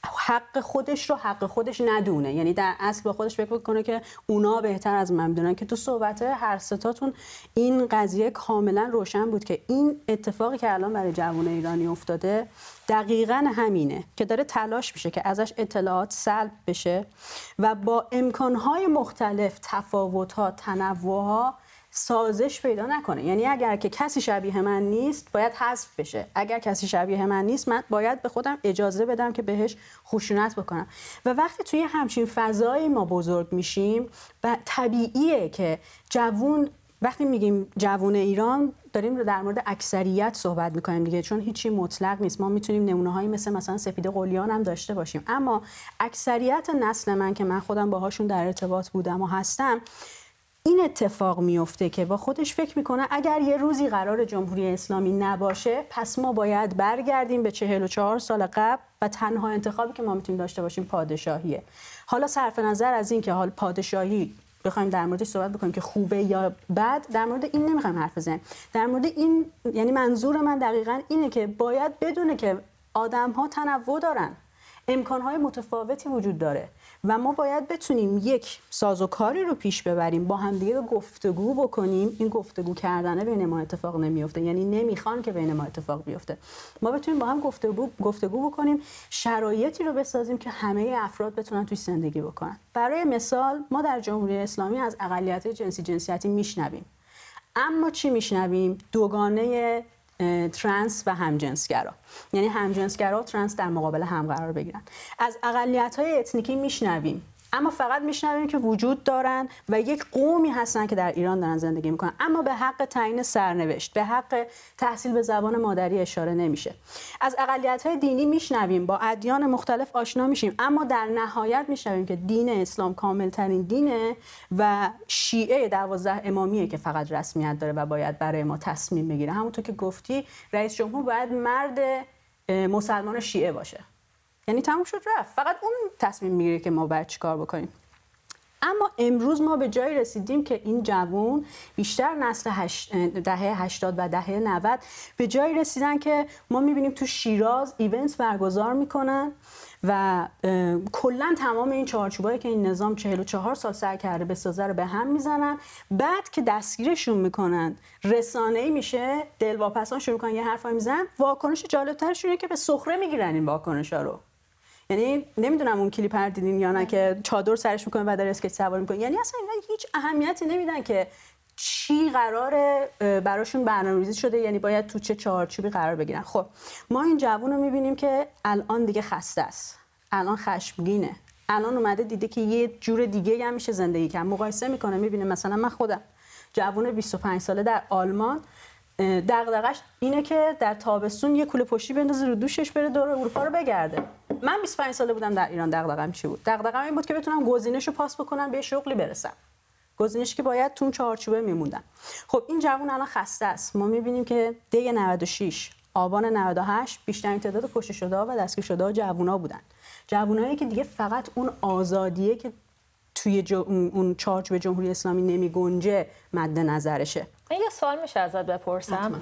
حق خودش رو حق خودش ندونه. یعنی در اصل با خودش فکر کنه که اونا بهتر از من میدونن. که تو صحبت هر ستاتون این قضیه کاملا روشن بود که این اتفاقی که الان برای جوان ایرانی افتاده دقیقاً همینه که داره تلاش میشه که ازش اطلاعات سلب بشه و با امکانهای مختلف، تفاوت‌ها، تنوع‌ها سازش پیدا نکنه. یعنی اگر که کسی شبیه من نیست باید حذف بشه، اگر کسی شبیه من نیست من باید به خودم اجازه بدم که بهش خشونت بکنم. و وقتی توی همچین فضایی ما بزرگ میشیم و طبیعیه که جوون، وقتی میگیم جوون ایران داریم در مورد اکثریت صحبت میکنیم دیگه، چون هیچی مطلق نیست. ما میتونیم نمونه‌هایی مثل مثلا سپید قلیان هم داشته باشیم، اما اکثریت نسل من که من خودم باهاشون در ارتباط بودم و هستم، این اتفاق میفته که با خودش فکر میکنه اگر یه روزی قرار جمهوری اسلامی نباشه پس ما باید برگردیم به چهل و چهار سال قبل و تنها انتخابی که ما میتونیم داشته باشیم پادشاهیه. حالا صرف نظر از این که حال پادشاهی بخوایم در موردش صحبت بکنیم که خوبه یا بد، در مورد این نمیخوایم حرف بزنیم. در مورد این، یعنی منظور من دقیقاً اینه که باید بدونه که آدم‌ها تنوع دارن، امکان‌های متفاوتی وجود داره و ما باید بتونیم یک سازوکاری رو پیش ببریم، با همدیگه گفتگو بکنیم. این گفتگو کردنه بین ما اتفاق نمیفته، یعنی نمیخوان که بین ما اتفاق بیفته. ما بتونیم با هم گفتگو گفتگو بکنیم، شرایطی رو بسازیم که همه افراد بتونن توی زندگی بکنن. برای مثال ما در جمهوری اسلامی از اقلیت‌های جنسی جنسیتی میشنویم، اما چی میشنویم؟ دوگانه ترنس و همجنسگرا، یعنی همجنسگرا و ترنس در مقابل هم قرار بگیرن. از اقلیت‌های اتنیکی میشنویم، اما فقط میشنویم که وجود دارن و یک قومی هستن که در ایران دارن زندگی میکنن، اما به حق تعیین سرنوشت، به حق تحصیل به زبان مادری اشاره نمیشه. از اقلیت‌های دینی میشنویم، با ادیان مختلف آشنا میشیم، اما در نهایت میشنویم که دین اسلام کاملترین دینه و شیعه دوازده امامیه که فقط رسمیت داره و باید برای ما تصمیم بگیره. همونطور که گفتی رئیس جمهور باید مرد مسلمان شیعه باشه، یعنی تموم شد رفت، فقط اون تصمیم میگیره که ما باید چیکار بکنیم. اما امروز ما به جایی رسیدیم که این جوون، بیشتر نسل هش... دهه هشتاد و دهه نود، به جایی رسیدن که ما میبینیم تو شیراز ایونت برگزار میکنن و کلا تمام این چارچوبایی که این نظام چهل و چهار سال سعی کرده بسازه رو به هم میزنن. بعد که دستگیرشون میکنن رسانه‌ای میشه، دلواپسان شروع کنن یه حرفایی میزنن. واکنش جالب‌ترش اینه که به سخره میگیرن این واکنشا رو. یعنی نمیدونم اون کلیپ رو دیدین یا نه که چادر سرش میکنه و داره اسکیت سواری میکنه. یعنی اصلا اینا هیچ اهمیتی نمیدن که چی قراره براشون برنامه‌ریزی شده، یعنی باید تو چه چارچوبی قرار بگیرن. خب ما این جوون رو میبینیم که الان دیگه خسته است، الان خشمگینه، الان اومده دیده که یه جور دیگه هم میشه زندگی کرد. مقایسه میکنه، میبینه مثلا من خودم جوون بیست و پنج ساله در آلمان، دغدغش اینه که در تابستون یه کوله پشتی بندازه رو دوشش بره دور اروپا رو بگرده. من بیست و پنج ساله بودم در ایران، دغدغه‌م چی بود؟ دغدغه‌م این بود که بتونم گزینشو پاس بکنم به شغلی برسم. گزینشی که باید تو اون چارچوبه میموندم. خب این جوون الان خسته است. ما می‌بینیم که دی نود و شش آبان نود و هشت بیشترین تعداد کشته شده و دستگیر شده جوونا بودن. جوونایی که دیگه فقط اون آزادیه که توی جو اون چارچوب جمهوری اسلامی نمیگنجه مد نظرشه. من یه سوال میشه ازت بپرسم؟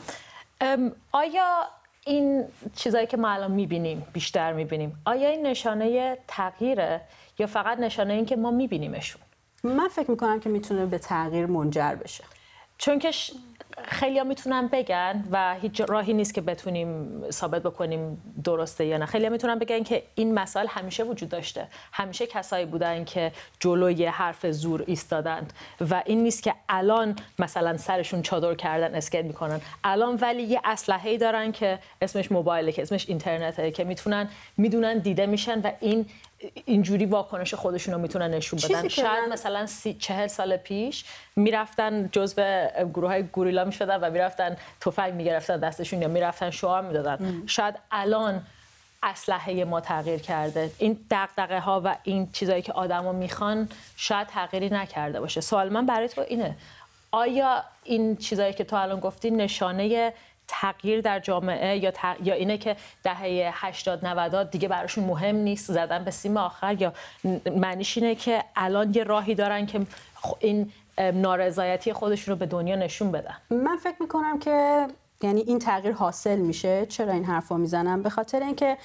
آیا این چیزایی که ما الان میبینیم، بیشتر میبینیم، آیا این نشانه تغییره یا فقط نشانه این که ما میبینیمشون؟ من فکر میکنم که میتونه به تغییر منجر بشه. چون که خیلی ها میتونن بگن و هیچ راهی نیست که بتونیم ثابت بکنیم درسته یا نه. خیلی ها میتونن بگن که این مسائل همیشه وجود داشته، همیشه کسایی بودن که جلوی حرف زور ایستادند و این نیست که الان مثلا سرشون چادر کردن اسکیت میکنن. الان ولی یه اسلحه‌ای دارن که اسمش موبایله، که اسمش اینترنته، که میتونن میدونن دیده میشن و این اینجوری واکنش خودشون رو میتونن نشون بدن. شاید من... مثلا سی چهل سال پیش میرفتن جزو گروه های گوریلا میشدن و میرفتن تفنگ میگرفتن دستشون یا میرفتن شعار میدادن. شاید الان اسلحه ما تغییر کرده. این دغدغه ها و این چیزایی که آدما میخوان شاید تغییری نکرده باشه. سوال من برای تو اینه، آیا این چیزایی که تو الان گفتی نشانه تغییر در جامعه یا تغ... یا اینه که دهه هشتاد نود دیگه براشون مهم نیست زدن به سیم آخر، یا معنیش اینه که الان یه راهی دارن که این نارضایتی خودشون رو به دنیا نشون بدن؟ من فکر میکنم که یعنی این تغییر حاصل میشه. چرا این حرفا میزنم؟ به خاطر اینکه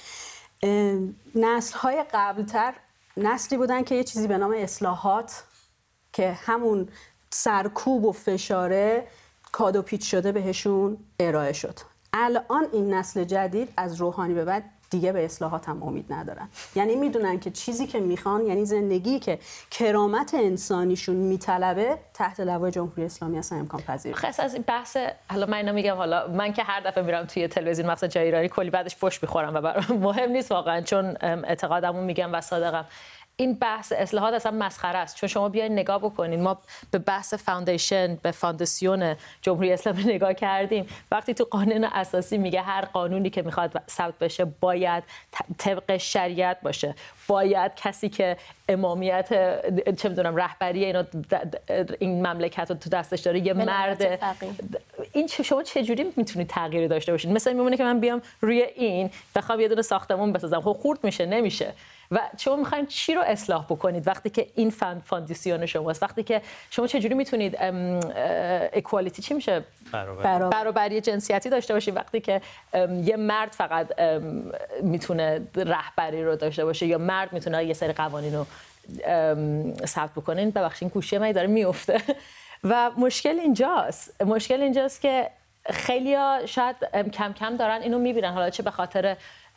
نسل‌های قبلتر نسلی بودن که یه چیزی به نام اصلاحات که همون سرکوب و فشاره کادو پیچ شده بهشون ارائه شد. الان این نسل جدید از روحانی به بعد دیگه به اصلاحات هم امید ندارن. یعنی میدونن که چیزی که میخوان، یعنی زندگی که کرامت انسانیشون میطلبه، تحت لوای جمهوری اسلامی اصلا امکان پذیر. خاص از این بحث، حالا من اینو میگم، حالا من که هر دفعه میرم توی تلویزیون مثلا جای ایرانی کلی بعدش فوش میخورم و برام مهم نیست واقعا، چون اعتقادمو میگم و صادقم. این بحث اصلاحات اصلا مسخره است. چون شما بیاین نگاه بکنین، ما به بحث فاندیشن، به فانداسیون جمهوری اسلامی نگاه کردیم. وقتی تو قانون اساسی میگه هر قانونی که میخواد ثبت بشه باید طبق شریعت باشه، باید کسی که امامیت چه میدونم رهبری اینو این مملکت رو تو دستش داره یه مرد. این شما چه جوری میتونید تغییری داشته باشید؟ مثلا میمونه که من بیام روی این بخوام یه دونه ساختمون بسازم، خب خورد میشه، نمیشه. و شما میخواین چی رو اصلاح بکنید وقتی که این فاند فاندیسیون شماست؟ وقتی که شما چجوری میتونید اکوالیتی چی میشه برابری, برابری جنسیتی داشته باشید وقتی که یه مرد فقط میتونه رهبری رو داشته باشه یا مرد میتونه یه سری قوانین رو ثبت بکنه؟ ببخشید گوشی من داره میفته. و مشکل اینجاست مشکل اینجاست که خیلیا شاید کم کم دارن اینو میبینن، حالا چه به خاطر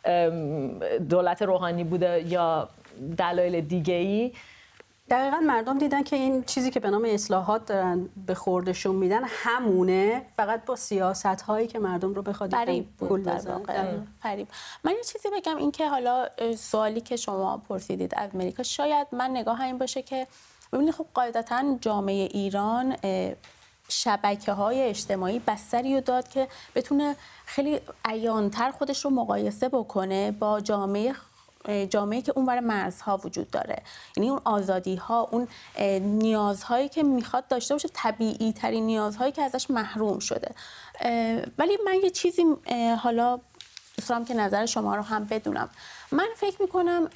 دولت روحانی بوده یا دلایل دیگه‌ای. دقیقاً مردم دیدن که این چیزی که به نام اصلاحات دارن به خوردشون میدن همونه، فقط با سیاست‌هایی که مردم رو بخواد گول بزنن. فریب. من یه چیزی بگم، این که حالا سوالی که شما پرسیدید از امریکا، شاید من نگاه این باشه که ببینید خب قاعدتاً جامعه ایران شبکه‌های اجتماعی بستری رو داد که بتونه خیلی عیان‌تر خودش رو مقایسه بکنه با جامعه جامعه‌ای که اونور مرزها وجود داره. یعنی اون آزادی‌ها، اون نیازهایی که میخواد داشته باشه، طبیعی ترین نیازهایی که ازش محروم شده. ولی من یه چیزی حالا دوست دارم که نظر شما رو هم بدونم. من فکر میکنم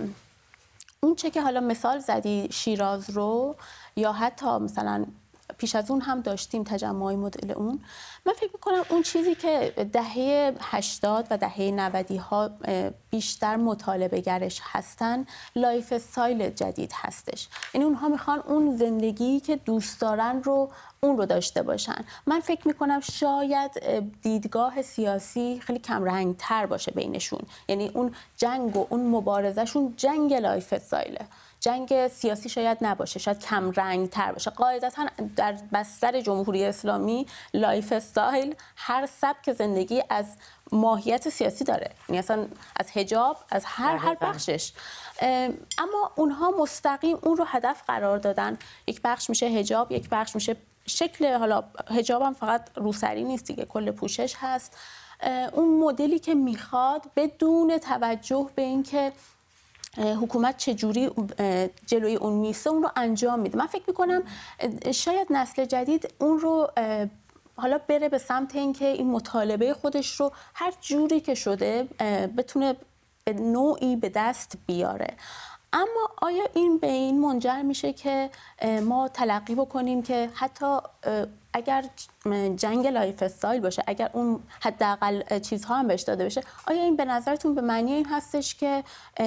اون چه که حالا مثال زدی شیراز رو، یا حتی مثلا پیش از اون هم داشتیم تجمعی مدل اون، من فکر میکنم اون چیزی که دهه هشتاد و دهه نودی ها بیشتر مطالبه گرش هستن لایف استایل جدید هستش. یعنی اونها میخوان اون زندگی که دوست دارن رو اون رو داشته باشن. من فکر میکنم شاید دیدگاه سیاسی خیلی کم رنگ تر باشه بینشون، یعنی اون جنگ و اون مبارزهشون جنگ لایف استایله، جنگ سیاسی شاید نباشه، شاید کم رنگ تر باشه. قاعدتاً در بستر جمهوری اسلامی لایف استایل هر سبک زندگی از ماهیت سیاسی داره، یعنی اصلا از حجاب، از هر هر بخشش. اما اونها مستقیم اون رو هدف قرار دادن. یک بخش میشه حجاب، یک بخش میشه شکل، حالا حجاب هم فقط روسری نیست دیگه، کل پوشش هست. اون مدلی که میخواد بدون توجه به اینکه حکومت چجوری جلوی اون میسته اون رو انجام میده. من فکر میکنم شاید نسل جدید اون رو حالا بره به سمت اینکه این مطالبه خودش رو هر جوری که شده بتونه به نوعی به دست بیاره. اما آیا این به این منجر میشه که ما تلقی بکنیم که حتی اگر جنگ لایف استایل باشه، اگر اون حداقل چیزها هم بهش داده بشه، آیا این به نظرتون به معنی این هستش که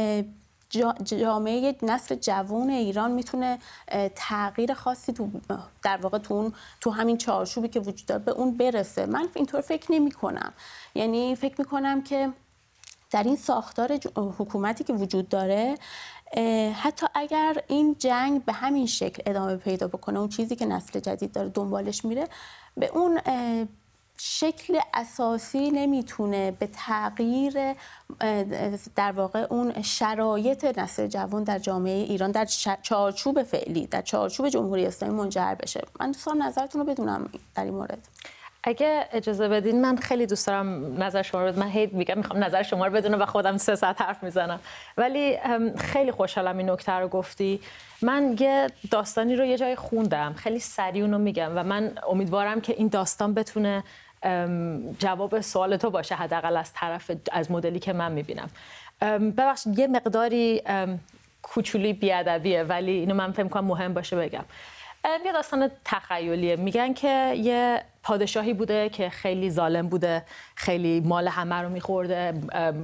جامعه نسل جوان ایران میتونه تغییر خاصی تو در واقع تو اون تو همین چارچوبی که وجود داره به اون برسه؟ من اینطور فکر نمی کنم. یعنی فکر می کنم که در این ساختار حکومتی که وجود داره، حتی اگر این جنگ به همین شکل ادامه پیدا بکنه، اون چیزی که نسل جدید داره دنبالش میره به اون شکل اساسی نمیتونه به تغییر در واقع اون شرایط نسل جوان در جامعه ایران در چارچوب فعلی، در چارچوب جمهوری اسلامی منجر بشه. من دوست دارم نظرتون رو بدونم در این مورد. اگه اجازه بدین من خیلی دوست دارم نظر شما رو بدونم. من هی میگم میخوام نظر شما رو بدونم و خودم سه ساعت حرف میزنم، ولی خیلی خوشحالم این نکته رو گفتی. من یه داستانی رو یه جای خوندم، خیلی سریع اونو میگم و من امیدوارم که این داستان بتونه جواب سوال تو باشه، حداقل از طرف از مدلی که من میبینم. ببخشید یه مقداری کوچولی بیادبیه، ولی اینو من فکر می‌کنم مهم باشه بگم. یه داستان تخیلیه. میگن که یه پادشاهی بوده که خیلی ظالم بوده، خیلی مال همه رو میخورده،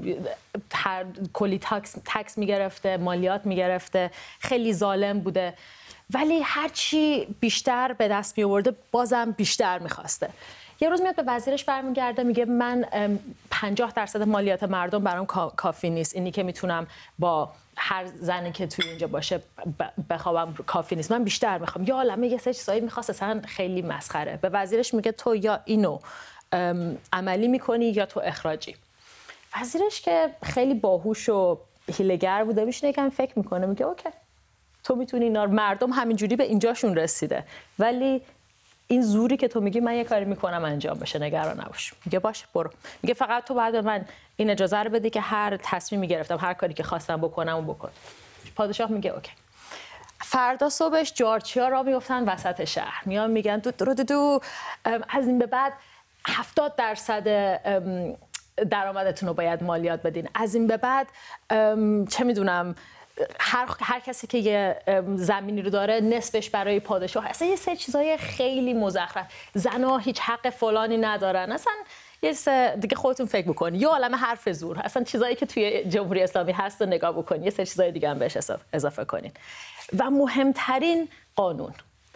هر کلی تکس, تکس میگرفته، مالیات میگرفته، خیلی ظالم بوده، ولی هرچی بیشتر به دست میآورده بازم بیشتر میخواسته. یه روز میاد به وزیرش برمیگرده میگه من پنجاه درصد مالیات مردم برام کافی نیست، اینی که میتونم با هر زنی که توی اینجا باشه بخوابم کافی نیست، من بیشتر میخوام. یا عالمه یه سری چیزایی میخواست، اصلا خیلی مسخره. به وزیرش میگه تو یا اینو عملی میکنی یا تو اخراجی. وزیرش که خیلی باهوش و حیله‌گر بوده میشینه یکم فکر میکنه، میگه اوکی تو میتونی اینا، مردم همینجوری به اینجاشون رسیده، ولی این زوری که تو میگی من یه کاری میکنم انجام بشه، نگران نباش. میگه باشه برو. میگه فقط تو باید به من این اجازه رو بدی که هر تصمیمی گرفتم، هر کاری که خواستم بکنم و بکن. پادشاه میگه اوکی. فردا صبحش جارچیا را میافتن وسط شهر، میان میگن دو دو دو از این به بعد هفتاد درصد درآمدتون رو باید مالیات بدین، از این به بعد چه میدونم هر هر کسی که یه زمینی رو داره نصفش برای پادشاه. اصلا یه سری چیزای خیلی مزخرف، زنا هیچ حق فلانی ندارن، اصلا یه سری دیگه خودتون فکر بکنید، یه عالمه حرف زور، اصلا چیزایی که توی جمهوری اسلامی هست رو نگاه بکنید، یه سری چیزای دیگه هم بهش اضافه کنین. و مهمترین قانون،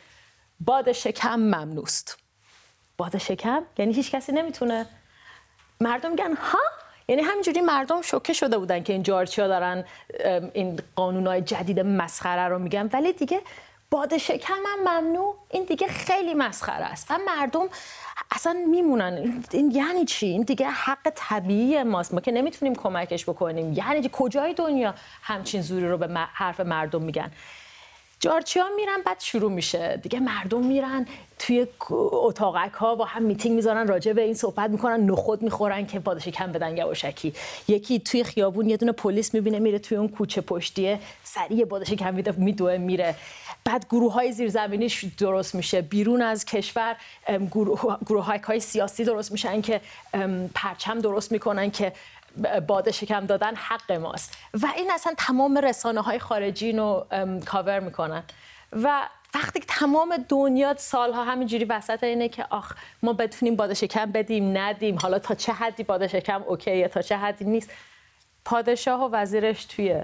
باد شکم ممنوع است. باد شکم یعنی هیچ کسی نمیتونه. مردم میگن ها، یعنی همینجوری مردم شوکه شده بودن که این جارچیا دارن این قانونای جدید مسخره رو میگن، ولی دیگه باد شکم هم ممنوع، این دیگه خیلی مسخره است و مردم اصلا میمونن این یعنی چی؟ این دیگه حق طبیعی ماست، ما که نمیتونیم کمکش بکنیم. یعنی کجای دنیا همچین زوری رو به حرف مردم میگن؟ جارچیا میرن، بعد شروع میشه دیگه، مردم میرن توی اتاقک ها با هم میتینگ میذارن، راجع به این صحبت میکنن، نخود میخورن که باد شکم بدن یواشکی. یکی توی خیابون یه دونه پلیس میبینه میره توی اون کوچه پشتیه، سریع باد شکم میده میدوه میره. بعد گروه های زیرزمینی درست میشه بیرون از کشور، گروه گروه های سیاسی درست میشن که پرچم درست میکنن که باد شکم دادن حق ماست و این اصلا تمام رسانه های خارجی رو کاور میکنن و وقتی که تمام دنیا سالها همینجوری وسط اینه که آخ ما بتونیم باد شکم بدیم ندیم، حالا تا چه حدی باد شکم اوکیه تا چه حدی نیست، پادشاه و وزیرش توی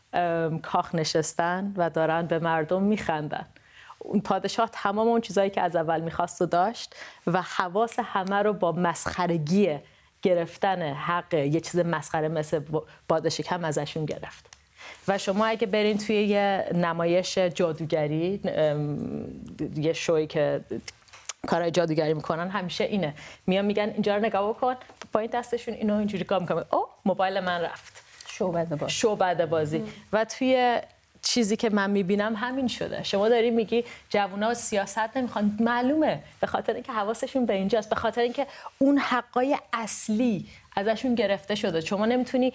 کاخ نشستن و دارن به مردم میخندن. اون پادشاه تمام اون چیزایی که از اول میخواست و داشت و حواس همه رو با مسخرگی گرفتن حق یه چیز مسخره مثل باد شکم ازشون گرفت. و شما اگه برین توی یه نمایش جادوگری، یه شوی که کارهای جادوگری میکنن، همیشه اینه، میان میگن اینجا رو نگاه بکن، با این دستشون اینو اینجوری کار میکنن، او موبایل من رفت، شعبده بازی شعبده بازی و توی چیزی که من میبینم همین شده. شما داری میگی جوونا سیاست نمیخوان، معلومه به خاطر اینکه حواسشون به اینجاست، به خاطر اینکه اون حقای اصلی ازشون گرفته شده. شما نمیتونی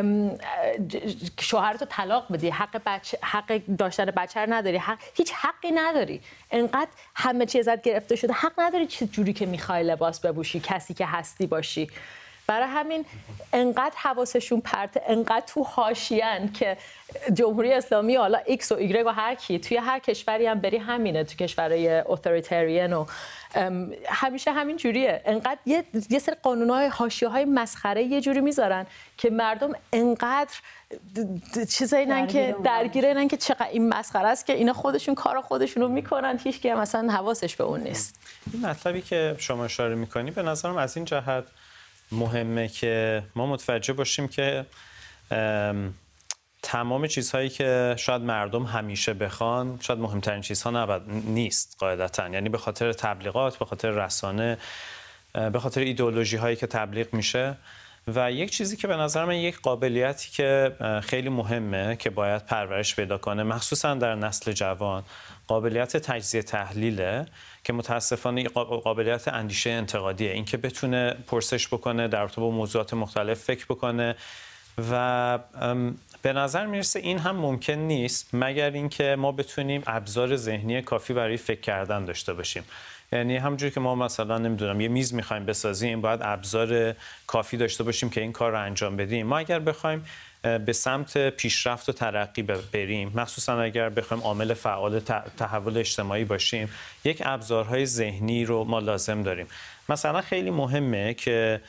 شوهرتو طلاق بدی، حق بچه، حق داشتن بچه رو نداری، حق، هیچ حقی نداری. انقدر همه چیز ازت گرفته شده، حق نداری چه جوری که میخوای لباس بپوشی، کسی که هستی باشی. برای همین انقدر حواسشون پرته، انقدر تو حاشیه‌ان که جمهوری اسلامی حالا ایکس و ایگرگ و هر کی توی هر کشوری هم بری همینه، تو کشورهای اتوریتریان و همیشه همین جوریه. انقدر یه, یه سری قانون‌های حاشیه‌های مسخره یه جوری میذارن که مردم انقدر چیزایی نن که درگیره اینن که چقدر این مسخره است که اینا خودشون کار خودشونو میکنن، هیچ کی مثلا حواسش به اون نیست. این مطلبی که شما اشاره میکنی به نظرم از این جهت مهمه که ما متوجه باشیم که تمام چیزهایی که شاید مردم همیشه بخوان، شاید مهمترین چیزها نباید نیست قاعدتاً. یعنی به خاطر تبلیغات، به خاطر رسانه، به خاطر ایدئولوژی هایی که تبلیغ میشه. و یک چیزی که به نظر من یک قابلیتی که خیلی مهمه که باید پرورش پیدا کنه، مخصوصاً در نسل جوان، قابلیت تجزیه تحلیله که متاسفانه قابلیت اندیشه انتقادیه. این که بتونه پرسش بکنه، در رابطه با موضوعات مختلف فکر بکنه. و به نظر میرسه این هم ممکن نیست مگر اینکه ما بتونیم ابزار ذهنی کافی برای فکر کردن داشته باشیم. یعنی همونجوری که ما مثلا نمیدونم یه میز میخوایم بسازیم، باید ابزار کافی داشته باشیم که این کار رو انجام بدیم. ما اگر بخوایم به سمت پیشرفت و ترقی بریم، مخصوصا اگر بخوایم عامل فعال تحول اجتماعی باشیم، یک ابزارهای ذهنی رو ما لازم داریم. مثلا خیلی مهمه که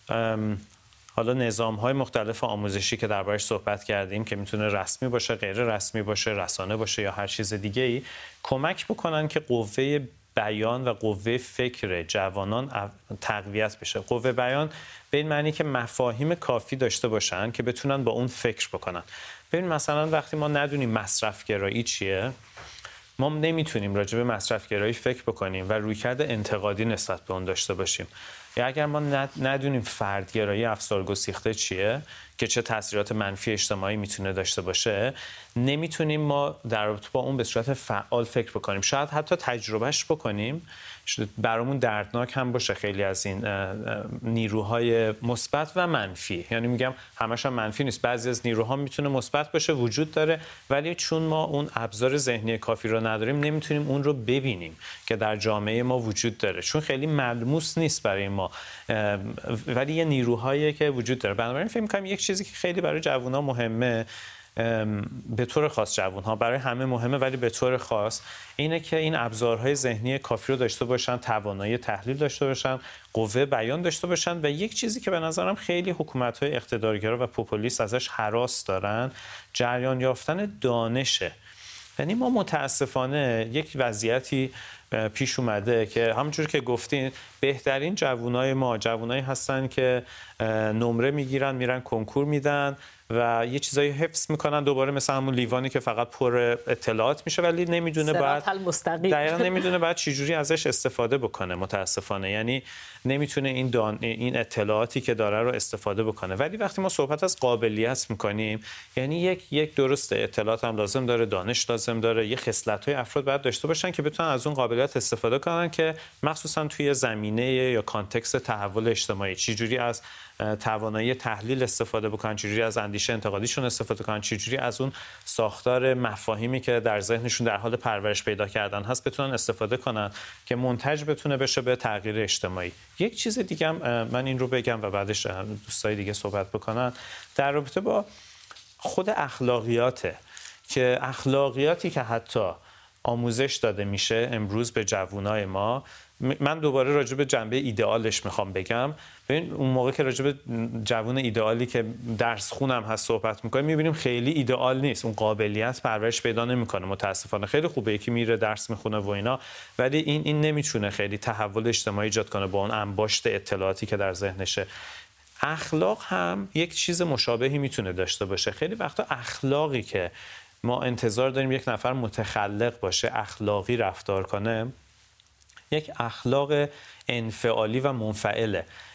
حالا نظام‌های مختلف آموزشی که دربارش صحبت کردیم که میتونه رسمی باشه، غیر رسمی باشه، رسانه باشه یا هر چیز دیگه‌ای، کمک بکنن که قوه بیان و قوه فکر جوانان تقویت بشه. قوه بیان به این معنی که مفاهیم کافی داشته باشن که بتونن با اون فکر بکنن. ببین مثلا وقتی ما ندونیم مصرف‌گرایی چیه، ما نمیتونیم راجع به مصرف‌گرایی فکر بکنیم و رویکرد انتقادی نسبت به اون داشته باشیم. یا اگر ما ندونیم فردگرایی افسارگسیخته چیه که چه تاثیرات منفی اجتماعی میتونه داشته باشه، نمیتونیم ما در رابطه با اون به صورت فعال فکر بکنیم. شاید حتی تجربهش بکنیم، برامون دردناک هم باشه خیلی از این نیروهای مثبت و منفی. یعنی میگم همش هم منفی نیست، بعضی از نیروها میتونه مثبت باشه، وجود داره، ولی چون ما اون ابزار ذهنی کافی رو نداریم نمیتونیم اون رو ببینیم که در جامعه ما وجود داره، چون خیلی ملموس نیست برای ما، ولی یه نیروهایی که وجود داره. بنابراین فکر می‌کنم یک چیزی که خیلی برای جوونا مهمه، به طور خاص جوان‌ها، برای همه مهمه ولی به طور خاص، اینه که این ابزارهای ذهنی کافی رو داشته باشن، توانایی تحلیل داشته باشن، قوه بیان داشته باشن. و یک چیزی که به نظرم خیلی حکومت‌های اقتدارگرا و پوپولیست ازش هراس دارن، جریان یافتن دانشه. یعنی ما متاسفانه یک وضعیتی پیش اومده که همونجور که گفتین بهترین جوانای ما جوانایی هستن که نمره میگیرن، میرن کنکور میدن و یه چیزایی حفظ میکنن، دوباره مثل همون لیوانی که فقط پر اطلاعات میشه ولی نمیدونه بعد دقیقاً نمیدونه بعد چجوری ازش استفاده بکنه. متاسفانه یعنی نمیتونه این دان... این اطلاعاتی که داره رو استفاده بکنه. ولی وقتی ما صحبت از قابلیت میکنیم، یعنی یک یک درسته اطلاعات هم لازم داره، دانش لازم داره، یه خصلت‌های افراد باید داشته باشن که بتونن از اون قابلیت استفاده کنن که مخصوصا توی زمینه یا کانتکست تحول اجتماعی چجوری از توانایی تحلیل استفاده بکنن، چجوری از اندیشه انتقادیشون استفاده کنن، چجوری از اون ساختار مفاهیمی که در ذهنشون در حال پرورش پیدا کردن هست بتونن استفاده کنن که منتج بتونه بشه به تغییر اجتماعی. یک چیز دیگه هم من این رو بگم و بعدش دوستای دیگه صحبت بکنن در رابطه با خود اخلاقیاته، که اخلاقیاتی که حتی آموزش داده میشه امروز به جوانای ما، من دوباره راجع به جنبه ایدئالش میخوام بگم. ببین اون موقع که راجع به جوان ایدئالی که درس خونم هست صحبت میکنیم، میبینیم خیلی ایدئال نیست، اون قابلیت پرورش پیدا نمیکنه. متاسفانه خیلی خوبه یکی میره درس میخونه و اینا، ولی این این نمیتونه خیلی تحول اجتماعی ایجاد کنه با اون انباشت اطلاعاتی که در ذهنشه. اخلاق هم یک چیز مشابهی میتونه داشته باشه. خیلی وقتا اخلاقی که ما انتظار داریم یک نفر متخلق باشه، اخلاقی رفتار کنه، یک اخلاق انفعالی و منفعله.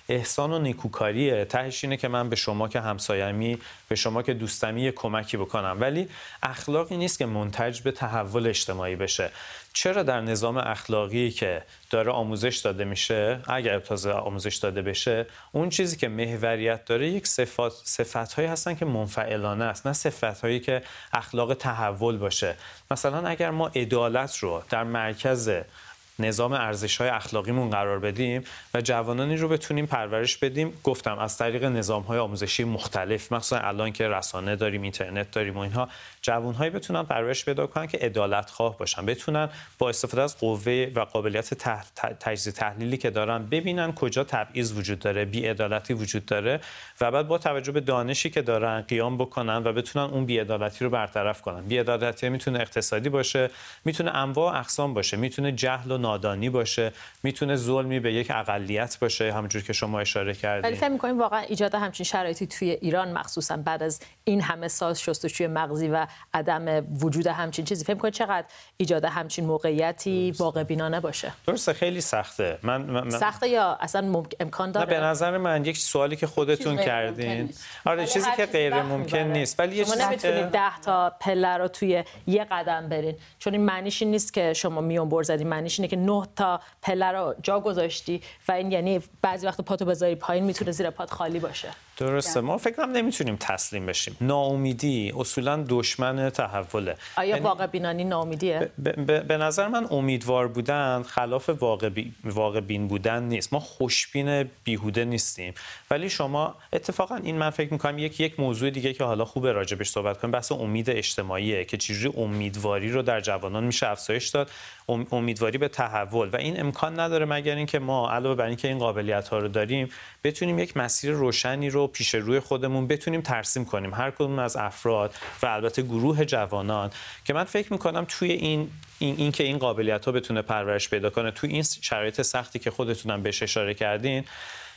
احسان و نیکوکاریه، تهش اینه که من به شما که همسایمی، به شما که دوستمی کمکی بکنم. ولی اخلاقی نیست که منتج به تحول اجتماعی بشه. چرا در نظام اخلاقی که داره آموزش داده میشه، اگر تازه آموزش داده بشه، اون چیزی که محوریت داره یک صفات صفت‌هایی هستن که منفعلانه است، نه صفت‌هایی که اخلاق تحول باشه. مثلا اگر ما عدالت رو در مرکز نظام ارزش‌های اخلاقیمون قرار بدیم و جوانانی رو بتونیم پرورش بدیم، گفتم از طریق نظام‌های آموزشی مختلف، مثلا الان که رسانه داریم، اینترنت داریم و اینها، جوان‌هایی بتونن پرورش پیدا کنن که عدالت‌خواه باشن، بتونن با استفاده از قوه و قابلیت تجزیه تحلیلی که دارن ببینن کجا تبعیض وجود داره، بی‌عدالتی وجود داره و بعد با توجه به دانشی که دارن قیام بکنن و بتونن اون بی‌عدالتی رو برطرف کنن. بی‌عدالتی میتونه اقتصادی باشه، میتونه انواع و اقسام باشه، میتونه جهل و نادانی باشه، میتونه ظلمی به یک اقلیت باشه، همونجور که شما اشاره کردید. ولی فکر می‌کنیم واقعا ایجاد همچین شرایطی توی ایران، مخصوصا بعد از این همه سال شستشوی مغزی و عدم وجود همچین چیزی، فکر می‌کنید چقدر ایجاد همچین موقعیتی واقع بینانه باشه؟ درسته، خیلی سخته. من, من سخته یا اصلا ممکن امکان داره؟ نه، به نظر من یک سوالی که خودتون کردین، آره چیزی که غیر ممکن نیست، ولی یه شما نمیتونید ده تا پله رو توی یه قدم برین، چون این معنیش این نیست که شما میون بر زدی، معنیش اینه که نه تا پله رو جا گذاشتی و این یعنی بعضی وقت پاتو بذاری پایین میتونه زیر پات خالی باشه. درسته، ما فکر کنم نمیتونیم تسلیم بشیم. ناامیدی اصولا دشمن تحوله. آیا یعنی واقع بینانی ناامیدیه؟ ب- ب- به نظر من امیدوار بودن خلاف واقع, بی... واقع بین بودن نیست. ما خوشبین بیهوده نیستیم، ولی شما اتفاقا این من فکر می‌کنم یک یک موضوع دیگه که حالا خوبه راجبش صحبت کنیم، بحث امید اجتماعیه که چجوری امیدواری رو در جوانان میشه افزایش داد، امیدواری به تحول، و این امکان نداره مگر اینکه ما علاوه بر اینکه این قابلیت‌ها رو داریم بتونیم یک مسیر روشنی رو پیش روی خودمون بتونیم ترسیم کنیم، هر کدوم از افراد و البته گروه جوانان، که من فکر می‌کنم توی این این این که این قابلیت‌ها بتونه پرورش پیدا کنه توی این شرایط سختی که خودتونم بهش اشاره کردین،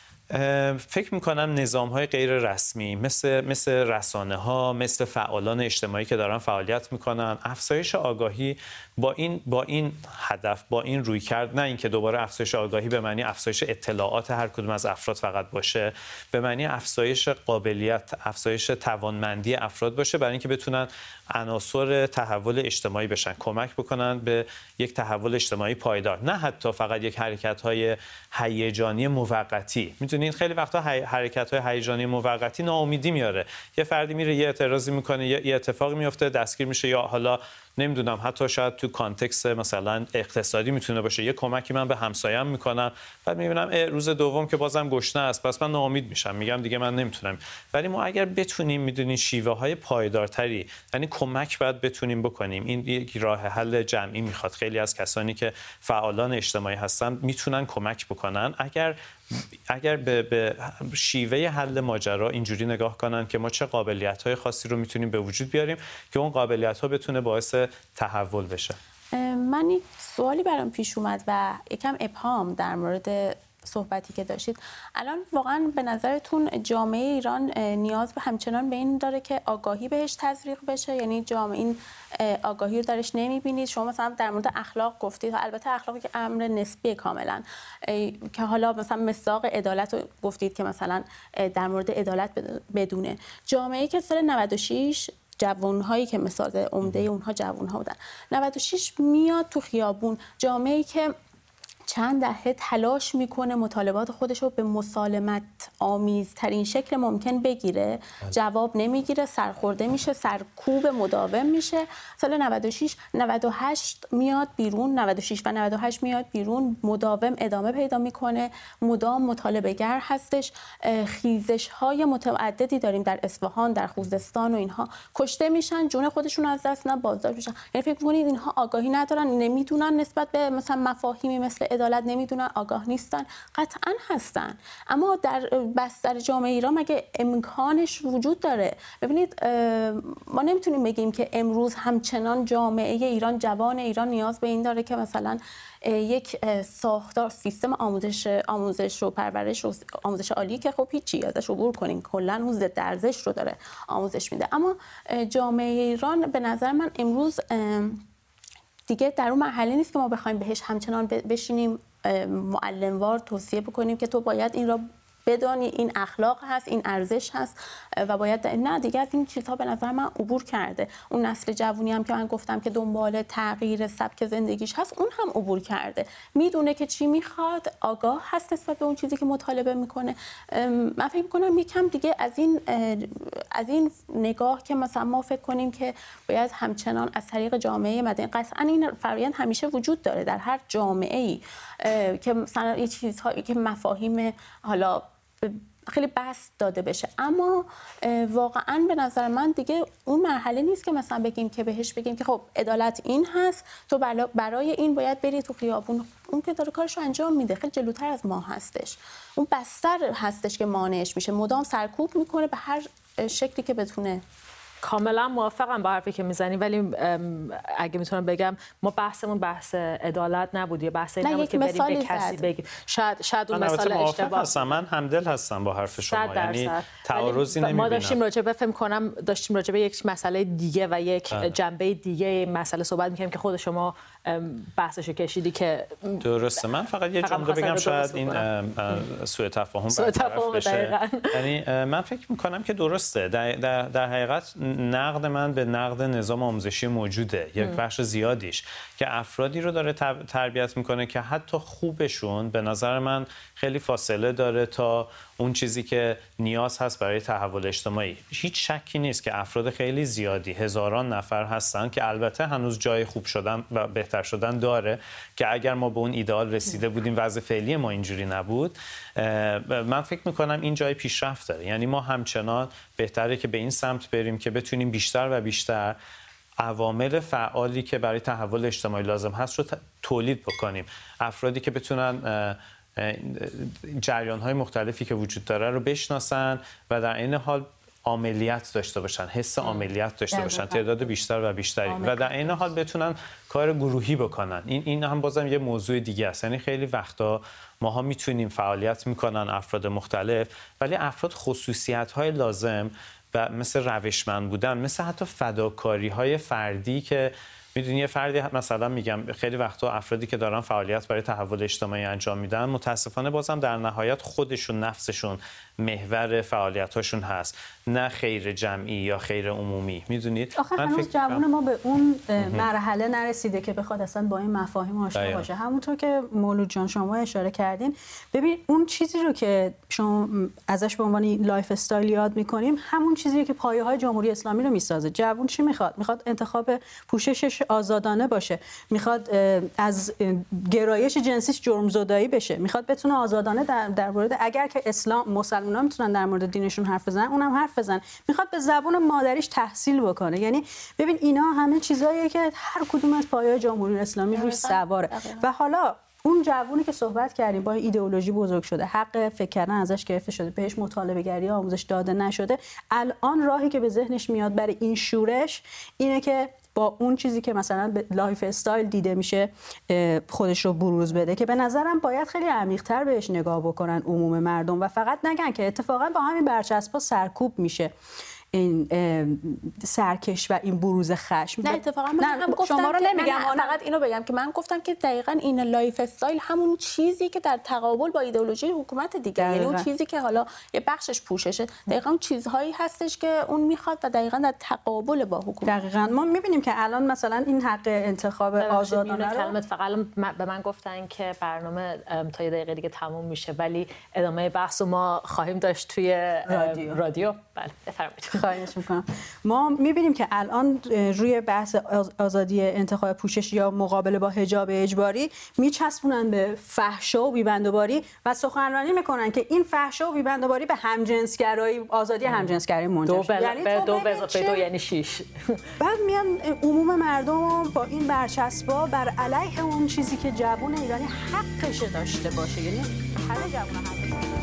فکر میکنم نظام‌های غیر رسمی مثل مثل رسانه‌ها، مثل فعالان اجتماعی که دارن فعالیت میکنن، افزایش آگاهی با این با این هدف، با این رویکرد، نه اینکه دوباره افزایش آگاهی به معنی افزایش اطلاعات هر کدوم از افراد فقط باشه، به معنی افزایش قابلیت، افزایش توانمندی افراد باشه برای اینکه بتونن عناصر تحول اجتماعی بشن، کمک بکنن به یک تحول اجتماعی پایدار، نه حتی فقط یک حرکت‌های هیجانی موقتی. میدونین خیلی وقتا حرکت‌های هیجانی موقتی ناامیدی میاره. یه فردی میره یه اعتراضی میکنه، یه اتفاقی میفته، دستگیر میشه، یا حالا نمیدونم حتی شاید تو کانتکست مثلا اقتصادی میتونه باشه، یه کمکی من به همسایم میکنم، بعد میبینم روز دوم که بازم گشنه است، پس من ناامید میشم، میگم دیگه من نمیتونم. ولی ما اگر بتونیم، میدونین شیوه های پایدارتری، یعنی کمک باید بتونیم بکنیم، این یک راه حل جمعی میخواد. خیلی از کسانی که فعالان اجتماعی هستن میتونن کمک بکنن اگر اگر به, به شیوه حل ماجرا اینجوری نگاه کنن که ما چه قابلیت‌های خاصی رو میتونیم به وجود بیاریم که اون قابلیت‌ها بتونه باعث تحول بشه. من یک سوالی برام پیش اومد و یکم ابهام در مورد صحبتی که داشتید. الان واقعا به نظرتون جامعه ایران نیاز به همچنان به این داره که آگاهی بهش تزریق بشه؟ یعنی جامعه این آگاهی رو درش نمیبینید؟ شما مثلا در مورد اخلاق گفتید، البته اخلاقی که امر نسبی کاملا، که حالا مثلا مصداق عدالت رو گفتید که مثلا در مورد عدالت بدونه. جامعه که سال نود و شش جوانهایی که مثال عمده اونها جوانها بودن، نود و شش میاد تو خیابون، جامعه‌ای که چند دهه تلاش میکنه مطالبات خودش رو به مسالمت آمیزترین شکل ممکن بگیره، جواب نمیگیره، سرخورده میشه، سرکوب مداوم میشه. سال نود و شش نود و هشت میاد بیرون، نود و شش و نود و هشت میاد بیرون، مداوم ادامه پیدا میکنه، مدام مطالبه گر هستش. خیزش های متعددی داریم در اصفهان، در خوزستان و اینها، کشته میشن، جون خودشون از دست نه بازداشت میشن. یعنی فکر کنید اینها آگاهی ندارن، نمیدونن نسبت به مثلا مفاهیمی مثل عدالت، نمیدونن، آگاه نیستن؟ قطعا هستن، اما در بستر جامعه ایران مگه امکانش وجود داره؟ ببینید ما نمیتونیم بگیم که امروز همچنان جامعه ایران، جوان ایران نیاز به این داره که مثلا یک ساختار سیستم آموزش آموزش و پرورش و آموزش عالی که خب هیچی ازش عبور کنین، کلا اون ضد ارزش رو داره آموزش میده. اما جامعه ایران به نظر من امروز دیگه در اون مرحله نیست که ما بخوایم بهش همچنان بشینیم معلموار توصیه بکنیم که تو باید این را بدانی این اخلاق هست، این ارزش هست و باید نه دیگه از این چیزها به نظر من عبور کرده. اون نسل جوونی هم که من گفتم که دنبال تغییر سبک زندگیش هست، اون هم عبور کرده، میدونه که چی میخواد، آگاه هست نسبت به اون چیزی که مطالبه میکنه. من فکر میکنم یکم دیگه از این از این نگاه که مثلا ما فکر کنیم که باید همچنان از طریق جامعه مدنی، قطعا این فرآیند همیشه وجود داره در هر جامعه‌ای که مثلا یه چیزهایی که مفاهیم حالا خیلی بسط داده بشه، اما واقعا به نظر من دیگه اون مرحله نیست که مثلا بگیم که بهش بگیم که خب عدالت این هست، تو برای این باید بری تو خیابون. اون که داره کارش رو انجام میده خیلی جلوتر از ما هستش، اون بستر هستش که مانعش میشه، مدام سرکوب میکنه به هر شکلی که بتونه. کاملا موافقم با حرفی که میزنی، ولی اگه میتونم بگم ما بحثمون بحث عدالت نبود یا بحث این نبود که بریم به کسی بگیم. شاید شاید اون مثال اشتباه هستم. من همدل هستم با حرف شما، یعنی تعارضی نمیبینم. ما داشتیم راجع به فهم کنم داشتیم راجع به یک مسئله دیگه و یک آه. جنبه دیگه مسئله صحبت می‌کردیم که خود شما بحثشو کشیدی که درسته. من فقط یه جمله بگم شاید این سوء تفاهم برطرف بشه. یعنی من فکر می‌کنم که درسته در, در, در حقیقت نقد من به نقد نظام آموزشی موجوده، یک بخش زیادیش که افرادی رو داره تربیت میکنه که حتی خوبشون به نظر من خیلی فاصله داره تا اون چیزی که نیاز هست برای تحول اجتماعی. هیچ شکی نیست که افراد خیلی زیادی، هزاران نفر هستن که البته هنوز جای خوب شدن و بهتر شدن داره که اگر ما به اون ایدئال رسیده بودیم وضع فعلی ما اینجوری نبود. من فکر میکنم این جای پیشرفت داره، یعنی ما همچنان بهتره که به این سمت بریم که بتونیم بیشتر و بیشتر عوامل فعالی که برای تحول اجتماعی لازم هست رو تولید بکنیم. افرادی که بتونن جریان‌های مختلفی که وجود داره رو بشناسن و در این حال عملیات داشته باشن، حس عملیات داشته باشن، تعداد بیشتر و بیشتری و در این حال بتونن کار گروهی بکنن. این این هم بازم یه موضوع دیگه است. یعنی خیلی وقتا ماها میتونیم فعالیت میکنن افراد مختلف، ولی افراد خصوصیت‌های لازم و مثل روشمند بودن، مثل حتی فداکاری‌های فردی که میدونی یه فردی مثلا میگم خیلی وقتا افرادی که دارن فعالیت برای تحول اجتماعی انجام میدن متاسفانه بازم در نهایت خودشون نفسشون محور فعالیتاشون هست، نه خیر جمعی یا خیر عمومی. میدونید آخه هنوز فکر... جوان ما به اون مرحله نرسیده که بخواد اصلا با این مفاهیم آشنا باشه. همونطور که مولود جان شما اشاره کردین، ببین اون چیزی رو که شما ازش به عنوان لایف استایل یاد میکنیم همون چیزیه که پایه‌های جمهوری اسلامی رو میسازه. جوان چی میخواد؟ میخواد انتخاب پوششش آزادانه باشه، میخواد از گرایش جنسیش جرمزدایی بشه، میخواد بتونه آزادانه در در مورد اگر که اسلام مسلمان‌ها میتونن در مورد دینشون حرف بزنن اونم حرف بزنن، میخواد به زبان مادریش تحصیل بکنه. یعنی ببین اینا همه چیزاییه که هر کدوم از پایه‌های جمهوری اسلامی روش سواره. و حالا اون جوونی که صحبت کردیم با ایدئولوژی بزرگ شده، حق فکر کردن ازش گرفته شده، بهش مطالبه گری آموزش داده نشده، الان راهی که به ذهنش میاد برای این شورش اینه که با اون چیزی که مثلا به لایف استایل دیده میشه خودش رو بروز بده، که به نظرم باید خیلی عمیق‌تر بهش نگاه بکنن عموم مردم و فقط نگن که اتفاقا با همین برچسب‌ها سرکوب میشه این سرکش و این بروز خشم. نه اتفاقا من هم گفتم شما رو نمیگم، فقط اینو بگم که من گفتم که دقیقاً این لایف استایل همون چیزی که در تقابل با ایدئولوژی حکومت دیگه، یعنی اون چیزی که حالا یه بخشش پوششه، دقیقاً اون چیزهایی هستش که اون میخواد و دقیقاً در تقابل با حکومت. دقیقاً ما میبینیم که الان مثلا این حق انتخاب آزادانه رو فقط به من گفتن که برنامه تا یه دقیقه دیگه تموم میشه، ولی ادامه بحث ما خواهیم داشت توی رادیو. رادیو. بله بفرمایید. خواهش میکنم. ما میبینیم که الان روی بحث آزادی انتخاب پوشش یا مقابله با حجاب اجباری میچسبونن به فحشا و بی‌بندوباری و سخنرانی میکنن که این فحشا و بی‌بندوباری به همجنسگرایی، آزادی همجنسگرایی منجر میشه. یعنی دو دو به اضافه دو یعنی شش. بعد میان عموم مردم با این برچسبا بر علیه اون چیزی که جوان ایرانی حقش داشته باشه، یعنی همه جوان حقش داشته.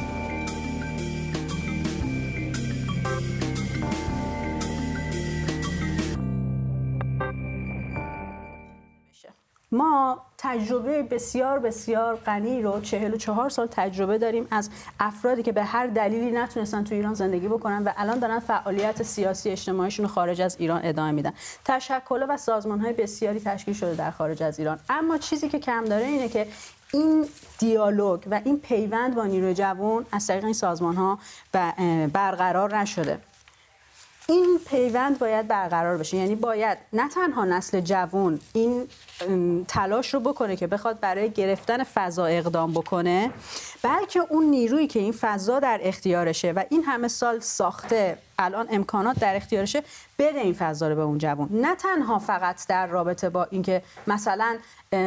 ما تجربه بسیار بسیار غنی رو چهل و چهار سال تجربه داریم از افرادی که به هر دلیلی نتونستن تو ایران زندگی بکنن و الان دارن فعالیت سیاسی اجتماعیشون رو خارج از ایران ادامه میدن. تشکل و سازمان‌های بسیاری تشکیل شده در خارج از ایران، اما چیزی که کم داره اینه که این دیالوگ و این پیوند با نیروی جوان از طریق این سازمان‌ها برقرار نشده. این پیوند باید برقرار بشه، یعنی باید نه تنها نسل جوان این تلاش رو بکنه که بخواد برای گرفتن فضا اقدام بکنه، بلکه اون نیرویی که این فضا در اختیارشه و این همه سال ساخته الان امکانات در اختیارشه بده این فضا رو به اون جوان. نه تنها فقط در رابطه با اینکه مثلا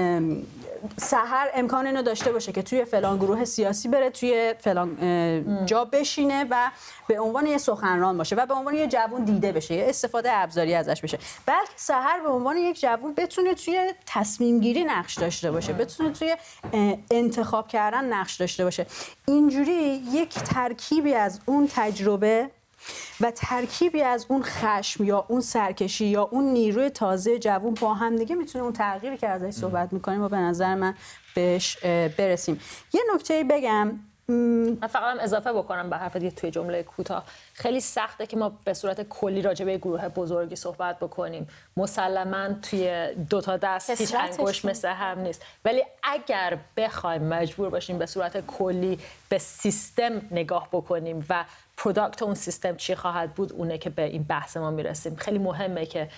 سحر امکان اینو داشته باشه که توی فلان گروه سیاسی بره توی فلان جا بشینه و به عنوان یه سخنران باشه و به عنوان یه جوان دیده بشه، یه استفاده ابزاری ازش بشه، بلکه سحر به عنوان یک جوان بتونه توی تصمیم گیری نقش داشته باشه، بتونه توی انتخاب کردن نقش داشته باشه. اینجوری یک ترکیبی از اون تجربه و ترکیبی از اون خشم یا اون سرکشی یا اون نیروی تازه جوان با هم دیگه میتونه اون تغییری که ازش صحبت میکنیم و به نظر من بهش برسیم. یه نکته بگم، من فقط هم اضافه بکنم به حرف دیگه توی جمله کوتاه. خیلی سخته که ما به صورت کلی راجع به گروه بزرگی صحبت بکنیم. مسلماً توی دو تا دست هیچ انگشت مثل هم نیست، ولی اگر بخوایم مجبور باشیم به صورت کلی به سیستم نگاه بکنیم و پروداکت اون سیستم چی خواهد بود، اونه که به این بحث ما میرسیم. خیلی مهمه که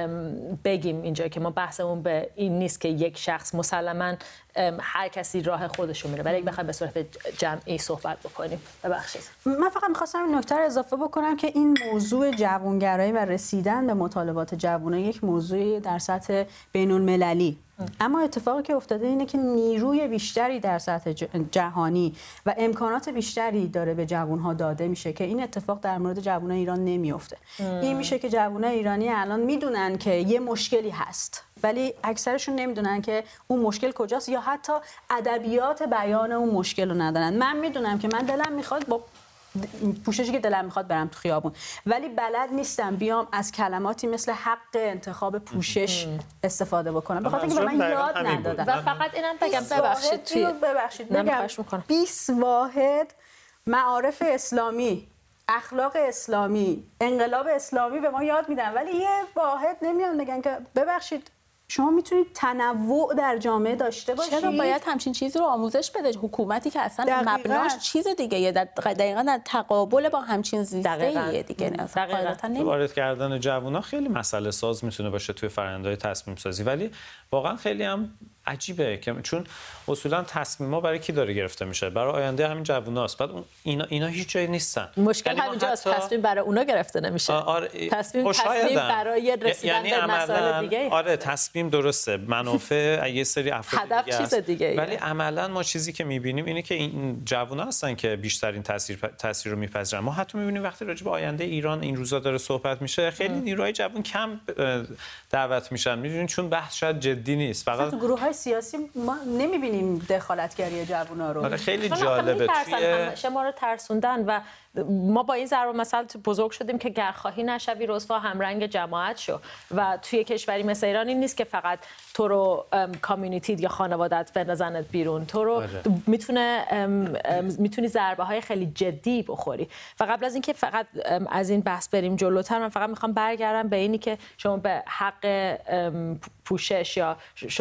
بگیم اینجا که ما بحثمون به این نیست که یک شخص، مسلماً هر کسی راه خودشو میره، ولی بخوایم به صورت جمعی صحبت بکنیم. ببخشید من فقط می‌خواستم این نکته رو اضافه بکنم که این موضوع جوانگرایی و رسیدن به مطالبات جوانان یک موضوع در سطح بین‌المللی، اما اتفاقی که افتاده اینه که نیروی بیشتری در سطح جهانی و امکانات بیشتری داره به جوانها داده میشه که این اتفاق در مورد جوانان ایران نمیفته. این میشه که جوانان ایرانی الان میدونن که یه مشکلی هست، ولی اکثرشون نمیدونن که اون مشکل کجاست یا حتی ادبیات بیان اون مشکل رو ندارن. من میدونم که من دلم میخواد با پوششی که دلم میخواد برم تو خیابون، ولی بلد نیستم بیام از کلماتی مثل حق انتخاب پوشش استفاده بکنم، به خاطر اینکه به من یاد ندادن. و فقط اینم بگم ببخشید توی ببخشید بگم بیست واحد معارف اسلامی، اخلاق اسلامی، انقلاب اسلامی به ما یاد میدن، ولی یه واحد نمیان بگن که ببخشید شما میتونید تنوع در جامعه داشته باشید. چرا باید همچین چیزی رو آموزش بده حکومتی که اصلا مبناش چیز دیگه یه دقیقاً در تقابل با همچین زیسته دیگه نه. وارد کردن جوونا خیلی مسئله ساز میتونه باشه توی فرآیندهای تصمیم سازی، ولی واقعا خیلی هم عجیبه که چون اصولا تصمیم‌ها برای کی داره گرفته میشه؟ برای آینده همین جووناست. بعد اینا اینا هیچ جایی نیستن. مشکل همینجاست، حتی... تصمیم برای اونا گرفته نمیشه. آره... تصمیم تصمیم برای رسیدن یعنی به مسائل دیگه. آره تصمیم درسته، منافع یه سری افراد هدف دیگه چیز دیگه، ولی عملاً ما چیزی که می‌بینیم اینه که این جوونا هستن که بیشترین تاثیر تاثیر رو میپذیرن. ما حتی می‌بینیم وقتی راجع به آینده ایران این روزا داره صحبت میشه، خیلی نیروهای جوون کم دعوت میشن، می‌دونین، چون بحث شاید جدی نیست. فقط تو گروه‌های سیاسی ما نمی‌بینیم دخالتگری جوونا رو. آره خیلی جالبه. توی ما رو ترسوندن و ما با این ضرب مثل بزرگ شدیم که گرخواهی نشوی رسوا همرنگ جماعت شو، و توی کشوری مثل ایران این نیست که فقط تو رو کامیونیتی یا خانوادت بندازنت بیرون، تو رو میتونه میتونی ضربه های خیلی جدی بخوری. و قبل از اینکه فقط از این بحث بریم جلوتر، من فقط میخوام برگردم به اینی که شما به حق پوشش یا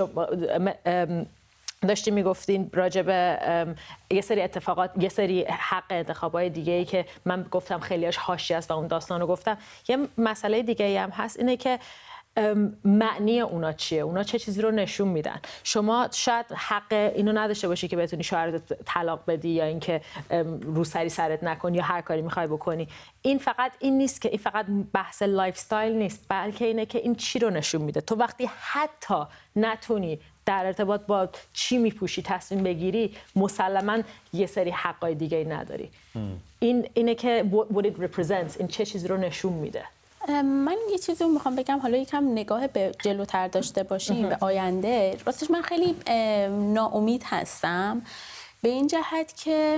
داشتی میگفتین راجع به یه سری اتفاقات، یه سری حق انتخابای دیگه‌ای که من گفتم خیلیاش حاشیه است و اون داستانو گفتم. یه مسئله دیگه‌ای هم هست، اینه که معنی اونا چیه، اونا چه چیزی رو نشون میدن. شما شاید حق اینو نداشته باشی که بتونی شوهرت طلاق بدی یا اینکه روسری سرت نکنی یا هر کاری میخوای بکنی. این فقط این نیست که این فقط بحث لایف استایل نیست، بلکه اینه که این چی رو نشون میده. تو وقتی حتی نتونی در ارتباط با چی میپوشی تصمیم بگیری، مسلماً یه سری حقای دیگه نداری. این اینه که what it represents، این چه چیزی رو نشون میده. من یه چیزی رو میخوام بگم، حالا یکم نگاه به جلوتر داشته باشیم به آینده. راستش من خیلی ناامید هستم به این جهت که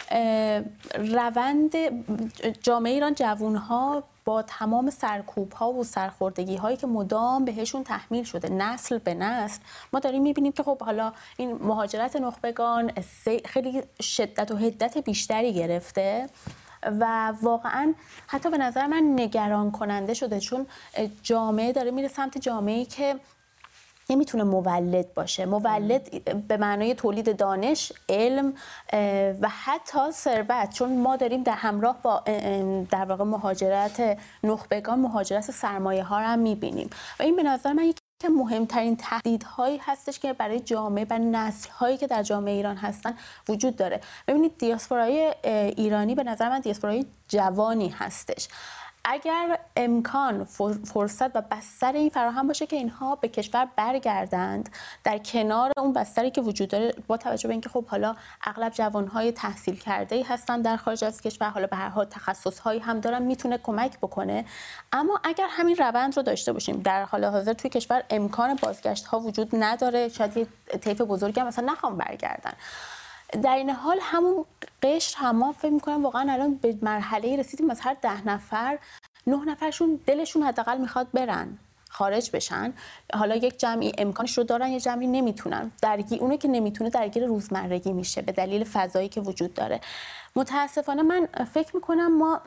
روند جامعه ایران، جوانها با تمام سرکوب‌ها و سرخوردگی‌هایی که مدام بهشون تحمیل شده نسل به نسل، ما داریم می‌بینیم که خب حالا این مهاجرت نخبگان خیلی شدت و حدت بیشتری گرفته و واقعا حتی به نظر من نگران کننده شده، چون جامعه داره میره سمت جامعه‌ای که نمیتونه مولد باشه. مولد به معنای تولید دانش، علم و حتی ثروت، چون ما داریم در همراه با در واقع مهاجرت نخبگان مهاجرت سرمایه ها هم میبینیم و این به نظر من یکی که مهمترین تهدیدهایی هستش که برای جامعه و نسل‌هایی که در جامعه ایران هستن وجود داره. ببینید دیاسپورای ایرانی به نظر من دیاسپورای جوانی هستش. اگر امکان، فرصت و بستر این فراهم باشه که اینها به کشور برگردند، در کنار اون بستری که وجود داره، با توجه به اینکه خب حالا اغلب جوانهای تحصیل کرده‌ای هستن در خارج از کشور، حالا به هر حال تخصص‌هایی هم دارن، میتونه کمک بکنه. اما اگر همین روند رو داشته باشیم، در حال حاضر توی کشور امکان بازگشت‌ها وجود نداره، شاید یه طیف بزرگی هم مثلا نخوام برگردن. در این حال همون قشر هم ما فکر می‌کنم واقعا الان به مرحله رسیدیم از هر ده نفر نه نفرشون دلشون حداقل میخواد برن خارج بشن. حالا یک جمعی امکانش رو دارن، یه جمعی نمیتونن. درگیر اونه که نمیتونه درگیر روزمرگی میشه به دلیل فضایی که وجود داره. متاسفانه من فکر میکنم ما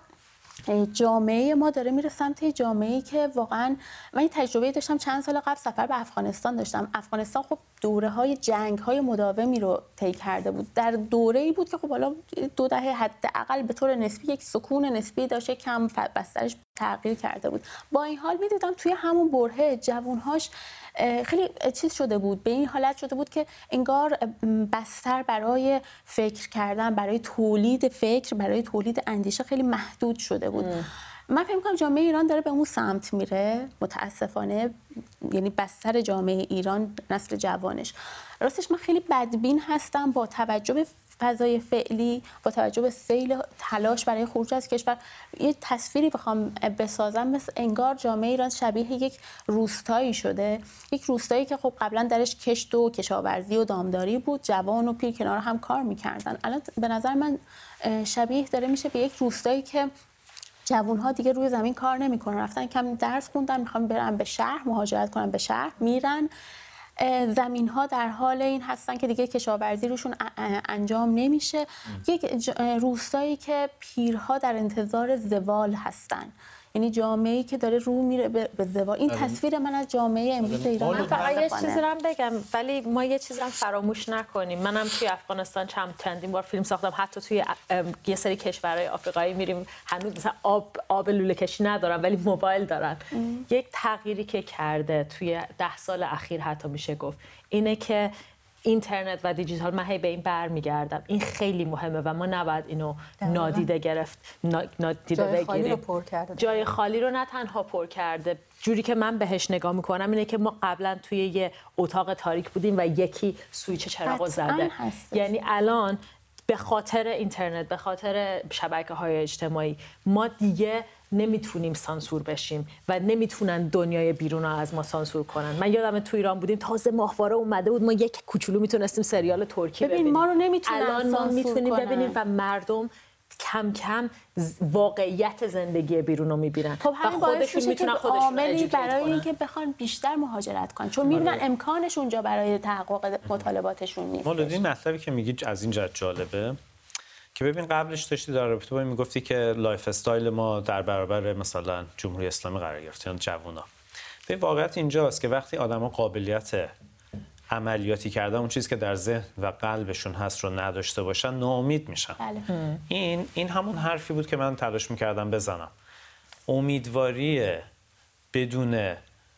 جامعه ما داره میره سمت جامعه‌ای که واقعا من این تجربه داشتم چند سال قبل سفر به افغانستان داشتم. افغانستان خب دوره‌های جنگ‌های مداومی رو طی کرده بود. در دوره‌ای بود که خب حالا دو دهه حداقل به طور نسبی یک سکون نسبی داشت، کم بسترش تغییر کرده بود. با این حال می‌دیدم توی همون برهه جوان‌هاش خیلی چیز شده بود، به این حالت شده بود که انگار بستر برای فکر کردن، برای تولید فکر، برای تولید اندیشه خیلی محدود شده بود. ام. من فکر می‌کنم جامعه ایران داره به اون سمت میره متاسفانه، یعنی بستر جامعه ایران نسل جوانش. راستش من خیلی بدبین هستم با توجه به فضای فعلی، با توجه به سیل تلاش برای خروج از کشور. یه تصویری بخوام بسازم، مثل انگار جامعه ایران شبیه یک روستایی شده، یک روستایی که خب قبلا درش کشت و کشاورزی و دامداری بود، جوان و پیر کنار هم کار میکردن. الان به نظر من شبیه داره میشه به یک روستایی که جوان‌ها دیگه روی زمین کار نمی‌کنن، رفتن کم درس خوندن، میخوان برن به شهر، مهاجرت کنن به شهر، میرن زمین‌ها در حال این هستن که دیگه کشاورزی روشون انجام نمیشه. یک روستایی که پیرها در انتظار زوال هستن، یعنی جامعه‌ای که داره رو میره به زوال. این تصویر من از جامعه امروز ایران. من فقط یه چیزی رو هم بگم، ولی ما یه چیزی هم فراموش نکنیم. منم توی افغانستان چند چندین بار فیلم ساختم، حتی توی یه سری کشورهای آفریقایی میریم، هنوز مثلا آب آب لوله کشی ندارن ولی موبایل دارن. ام. یک تغییری که کرده توی ده سال اخیر حتی میشه گفت اینه که اینترنت و دیجیتال، من هی به این برمیگردم، این خیلی مهمه و ما نباید اینو نادیده گرفت، نادیده بگیریم. جای خالی رو پر کرده. جای خالی رو نه تنها پر کرده، جوری که من بهش نگاه میکنم اینه که ما قبلا توی یه اتاق تاریک بودیم و یکی سویچ چراغو زده. یعنی الان به خاطر اینترنت، به خاطر شبکه‌های اجتماعی ما دیگه نمیتونیم سانسور بشیم و نمیتونن دنیای بیرون رو از ما سانسور کنن. من یادم تو ایران بودیم، تازه ماهواره اومده بود، ما یک کوچولو میتونستیم سریال ترکی ببینیم. ببین ما رو نمیتونن الان ما میتونیم ببینیم و مردم کم کم واقعیت زندگی بیرون رو میبینن خب و خودشون میتونن خودشون عاملی برای اینکه بخوان بیشتر مهاجرت کنن، چون میبینن امکانش اونجا برای تحقق مطالباتشون نیست. مولودی مطلبی که میگی از این جهت جالبه که ببین قبلش داشتی در رابطه با این میگفتی که لایف استایل ما در برابر مثلا جمهوری اسلامی قرار گرفت یا جوونا. ببین واقعیت اینجاست که وقتی آدما قابلیت عملیاتی کردن اون چیزی که در ذهن و قلبشون هست رو نداشته باشن، ناامید میشن. بله. این این همون حرفی بود که من تلاش میکردم بزنم. امیدواری بدون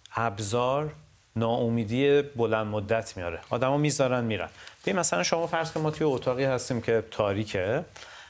ابزار ناامیدی بلند مدت میاره. آدما میذارن میرن. ببین مثلا شما فرض کن ما توی اتاقی هستیم که تاریکه،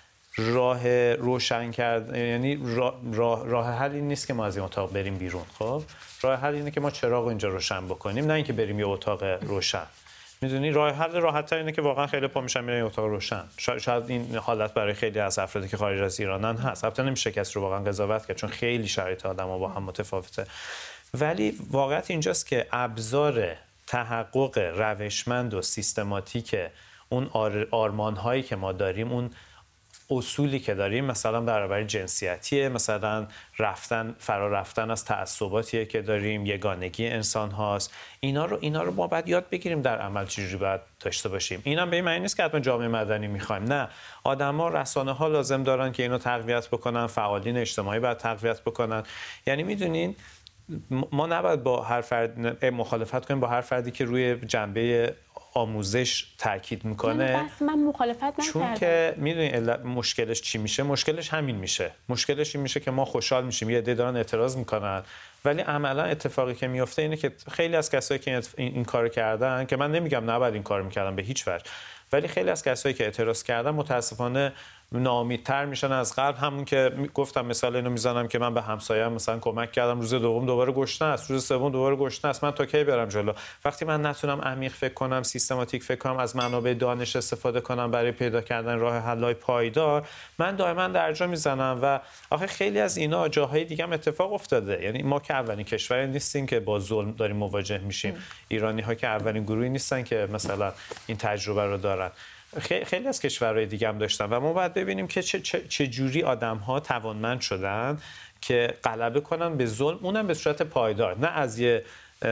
راه روشن کرد، یعنی راه, راه, راه حل این نیست که ما از این اتاق بریم بیرون. خب راه حل اینه که ما چراغ اینجا روشن بکنیم، نه اینکه بریم یه اتاق روشن. میدونی راه حل راحت‌تر اینه که واقعا خیلی پا میشن میرن یه اتاق روشن. شاید این حالت برای خیلی از افرادی که خارج از ایرانن هست. البته نمیشه کسی رو واقعا قضاوت کرد چون خیلی شرایط آدم‌ها با هم متفاوته. ولی واقعیت اینجاست که ابزار تحقق روشمند و سیستماتیک اون آر آرمان‌هایی که ما داریم، اون اصولی که داریم، مثلا برابری جنسیتیه، مثلا رفتن فرا رفتن از تعصباتیه که داریم، یگانگی انسان هاست، اینا رو اینا رو ما باید یاد بگیریم در عمل چجوری باید داشته باشیم. اینم به این معنی نیست که حتما جامعه مدنی می‌خوایم، نه، آدما رسانه ها لازم دارن که اینو تقویت بکنن، فعالین اجتماعی باید تقویت بکنن. یعنی میدونین ما نباید با هر فرد مخالفت کنیم با هر فردی که روی جنبه آموزش تاکید میکنه. بس من مخالفت نکردم. چون که میدونی مشکلش چی میشه؟ مشکلش همین میشه. مشکلش این میشه که ما خوشحال میشیم یه عده دارن اعتراض میکنن، ولی عملا اتفاقی که میفته اینه که خیلی از کسایی که این, این کارو کردن، که من نمیگم نباید این کارو میکردن به هیچ وجه، ولی خیلی از کسایی که اعتراض کردن متاسفانه ناامیدتر میشن از قبل. همون که گفتم مثال اینو میزنم که من به همسایه‌ام مثلا کمک کردم، روز دوم دوباره گشنه است، روز سوم دوباره گشنه است، من تا کی برم جلو؟ وقتی من نتونم عمیق فکر کنم، سیستماتیک فکر کنم، از منابع دانش استفاده کنم برای پیدا کردن راه حل‌های پایدار، من دائما درجا میزنم. و آخه خیلی از اینا جاهای دیگه هم اتفاق افتاده. یعنی ما که اولین کشوری نیستیم که با ظلم داریم مواجه میشیم. ایرانی‌ها که اولین گروهی نیستن که مثلا این تجربه رو دارن. خیلی از کشورهای دیگه هم داشتن و ما باید ببینیم که چه, چه, چه جوری آدم‌ها توانمند شدن که غلبه کنن به ظلم، اونم به صورت پایدار، نه از یه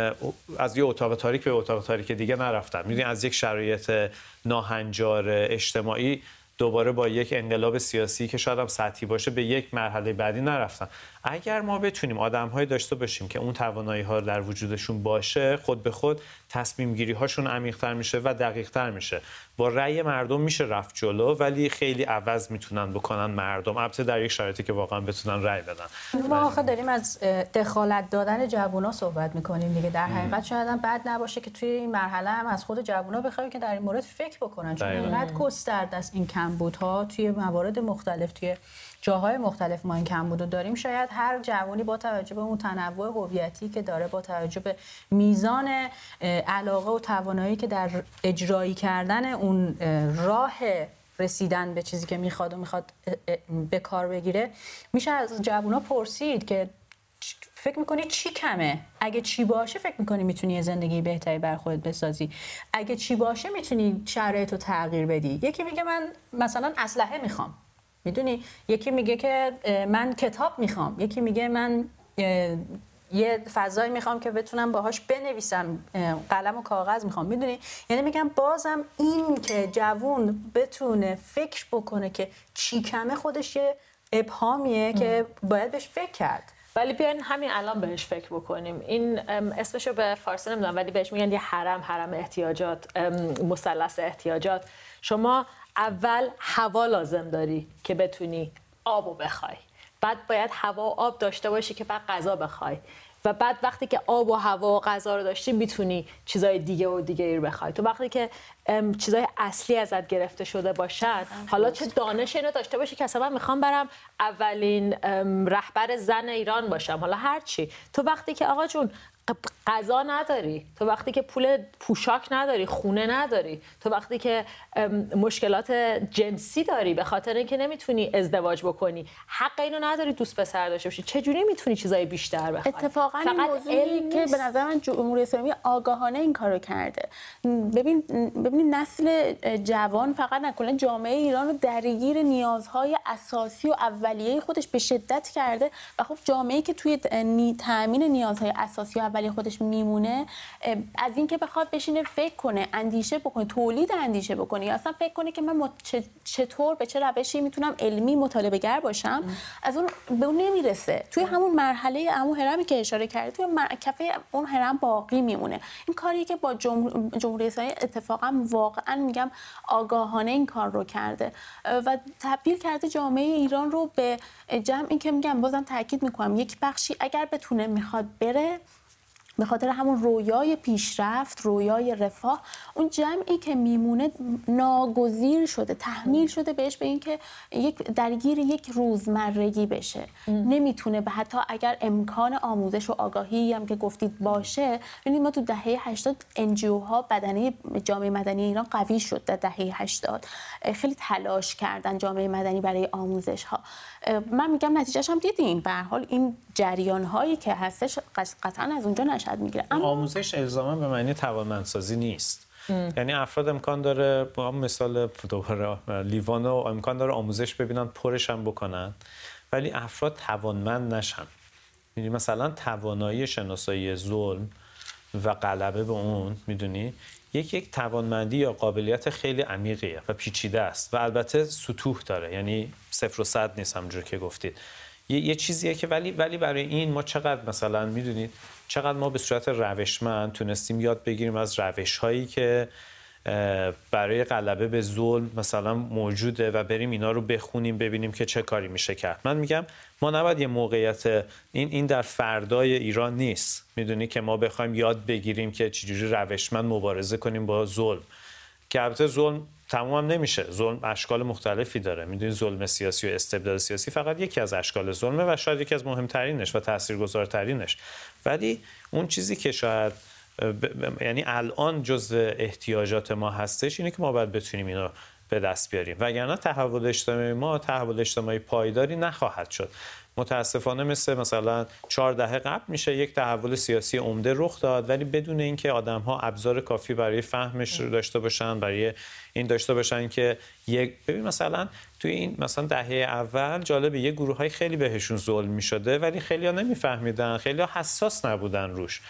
از یه اتاق تاریک به اتاق تاریک دیگه نرفتن. میدونی از یک شرایط ناهنجار اجتماعی دوباره با یک انقلاب سیاسی که شاید هم سطحی باشه به یک مرحله بعدی نرفتن. اگر ما بتونیم آدم‌های داشته باشیم که اون توانایی‌ها در وجودشون باشه، خود به خود تصمیم گیری هاشون عمیق‌تر میشه و دقیق‌تر میشه. با رأی مردم میشه رفت جلو، ولی خیلی عوض میتونن بکنن مردم، البته در یک شرایطی که واقعا بتونن رأی بدن. ما آخه داریم از دخالت دادن جوونا صحبت میکنیم دیگه. در حقیقت شاید هم بد نباشه که توی این مرحله هم از خود جوونا بخوایم که در این مورد فکر بکنن، چون اینقدر گسترده است این کمبودها توی موارد مختلف، توی جاهای مختلف ما این کمبود رو داریم. شاید هر جوانی با توجه به اون تنوع هویتی که داره، با توجه به میزان علاقه و توانایی که در اجرایی کردن اون راه رسیدن به چیزی که میخواد و میخواد به کار بگیره، میشه از جوونا پرسید که فکر میکنی چی کمه؟ اگه چی باشه فکر میکنی میتونی یه زندگی بهتری بر خودت بسازی؟ اگه چی باشه میتونی شرایط رو تغییر بدی؟ یکی میگه من مثلا اسلحه میخوام، میدونی؟ یکی میگه که من کتاب میخوام، یکی میگه من یه فضایی میخوام که بتونم باهاش بنویسم، قلم و کاغذ میخوام، میدونی؟ یعنی میگم بازم این که جوون بتونه فکر بکنه که چی کمه خودش یه ابهامیه که باید بهش فکر کرد. ولی بیاین همین الان بهش فکر بکنیم. این اسمشو به فارسی نمیدونم ولی بهش میگن یه حرم، حرم احتیاجات، مثلث احتیاجات. شما اول هوا لازم داری که بتونی آبو بخوای، بعد باید هوا و آب داشته باشی که بعد غذا بخوای، و بعد وقتی که آب و هوا و غذا رو داشتی میتونی چیزای دیگه و دیگه رو بخوای. تو وقتی که چیزای اصلی ازت گرفته شده باشن، حالا چه دانش اینو داشته باشی که اصلا من میخوام برم اولین رهبر زن ایران باشم، حالا هر چی، تو وقتی که آقا جون غذا نداری، تو وقتی که پول پوشاک نداری، خونه نداری، تو وقتی که مشکلات جنسی داری به خاطر اینکه نمیتونی ازدواج بکنی، حق اینو نداری دوست پسر داشته باشی، چجوری میتونی چیزای بیشتر بخوای؟ اتفاقا این موضوعی که به نظر من جمهوری اسلامی آگاهانه این کارو کرده. ببین ببینید نسل جوان فقط نه، کلا جامعه ایران رو درگیر نیازهای اساسی و اولیه خودش به شدت کرده و خب جامعه‌ای که توی تامین نیازهای اساسی و اولیه خودش میمونه، از اینکه بخواد بشینه فکر کنه، اندیشه بکنه، تولید اندیشه بکنه، یا اصلا فکر کنه که من چطور به چه روشی میتونم علمی مطالبه گر باشم، از اون به اون نمیرسه. توی همون مرحله همون هرمی که اشاره کرده، توی کفه اون هرم باقی میمونه. این کاریه که با جمهوری اسلامی اتفاقا واقعا میگم آگاهانه این کار رو کرده و تبدیل کرده جامعه ایران رو به جمعی که میگم، بازم تاکید میکنم، یک بخشی اگر بتونه میخواد بره به خاطر همون رویای پیشرفت، رویای رفاه، اون جمعی که میمونه ناگزیر شده، تحمیل شده بهش به اینکه یک درگیر یک روزمرگی بشه. نمیتونه به حتی اگر امکان آموزش و آگاهی هم که گفتید باشه. ببینید ما تو دهه هشتاد ان جی او ها، بدنه جامعه مدنی ایران قوی شد. در دهه هشتاد خیلی تلاش کردن جامعه مدنی برای آموزش ها. من میگم نتیجهش هم دیدین. به هر حال این جریان هایی که هستش قطعا از اونجا نشأت میگیره. اما آموزش الزاما به معنی توانمندسازی نیست. ام. یعنی افراد امکان داره، با مثال دوباره لیوانو، امکان داره آموزش ببینن، پرش هم بکنن، ولی افراد توانمند نشن. یعنی مثلا توانایی شناسایی ظلم و غلبه به اون، میدونی، یک یک توانمندی یا قابلیت خیلی عمیقیه و پیچیده است و البته سطوح داره، یعنی صفر و صد نیست همونجور که گفتید. یه, یه چیزیه که ولی ولی برای این ما چقدر مثلا میدونید چقدر ما به صورت روشمند تونستیم یاد بگیریم از روش‌هایی که برای غلبه به ظلم مثلا موجوده و بریم اینا رو بخونیم ببینیم که چه کاری میشه کرد. من میگم ما نباید یه موقعیت این این در فردای ایران نیست، میدونی که ما بخوایم یاد بگیریم که چجوری روشمند مبارزه کنیم با ظلم، که البته ظلم تمام هم نمیشه، ظلم اشکال مختلفی داره، میدونید ظلم سیاسی و استبداد سیاسی فقط یکی از اشکال ظلمه و شاید یکی از مهمترینش و تاثیرگذارترینش، ولی اون چیزی که شاید ب... یعنی الان جزء احتیاجات ما هستش اینه که ما باید بتونیم اینو به دست بیاریم، وگرنه تحول اجتماعی ما تحول اجتماعی پایداری نخواهد شد. متاسفانه مثل مثلا چهار دهه قبل میشه یک تحول سیاسی عمده رخ داد ولی بدون اینکه آدم‌ها ابزار کافی برای فهمش رو داشته باشن، برای این داشته باشن که یک ببین مثلا توی این مثلا دهه اول جالبه یه گروه‌های خیلی بهشون ظلم می‌شده ولی خیلی‌ها نمی‌فهمیدن، خیلی‌ها حساس نبودن روش.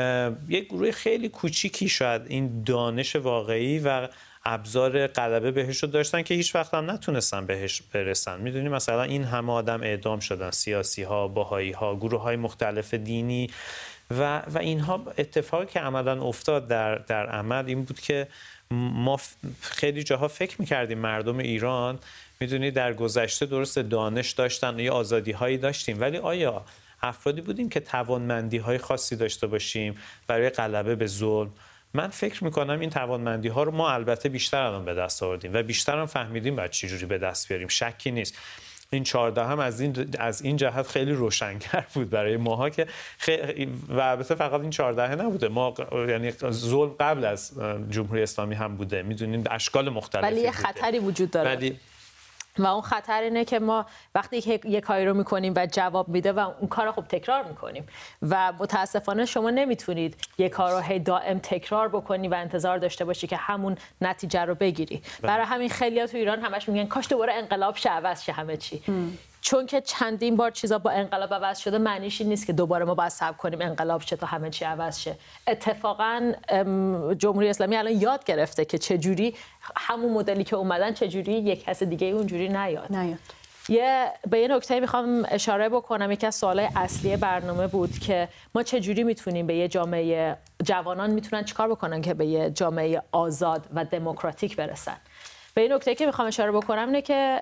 یک گروه خیلی کوچیکی شاید این دانش واقعی و ابزار غلبه بهش رو داشتن که هیچ وقت هم نتونستن بهش برسن. میدونی مثلا این همه آدم اعدام شدن، سیاسی ها، باهایی ها، گروه های مختلف دینی و و اینها اتفاقی که عملاً افتاد در در عمل این بود که ما خیلی جاها فکر می‌کردیم مردم ایران میدونی در گذشته درست دانش داشتن و یه آزادی هایی داشتیم ولی آیا افرادی بودیم که توانمندی های خاصی داشته باشیم برای غلبه به ظلم؟ من فکر میکنم این توانمندی ها رو ما البته بیشتر الان به دست آوردیم و بیشتر هم فهمیدیم باید چه جوری به دست بیاریم، شکی نیست. این چهارده هم از این از این جهت خیلی روشنگر بود برای ماها که خیلی و البته فقط این چهارده نبوده، ما یعنی ظلم قبل از جمهوری اسلامی هم بوده، میدونین اشکال مختلفی ولی یه خطری وجود داره ولی و اون خطر اینه که ما وقتی که یک کاری رو میکنیم و جواب میده و اون کار رو خب تکرار میکنیم و متاسفانه شما نمیتونید یک کار رو هی دائم تکرار بکنی و انتظار داشته باشی که همون نتیجه رو بگیری. برای همین خیلی‌ها تو ایران همش میگن کاش دوباره انقلاب شه، عوض شه همه چی. ام. چون که چندین بار چیزا با انقلاب عوض شده معنیش این نیست که دوباره ما باید صبر کنیم انقلاب شه تا همه چی عوض شه. اتفاقا جمهوری اسلامی الان یاد گرفته که چه جوری همون مدلی که اومدن چه جوری یک کس دیگه اونجوری نیاد. نیاد. یه به یه نکته میخوام اشاره بکنم. یکی از سوالای اصلی برنامه بود که ما چه جوری میتونیم به یه جامعه، جوانان میتونن چیکار بکنن که به یه جامعه آزاد و دموکراتیک برسن. به این نکته که میخوام اشاره بکنم اینه که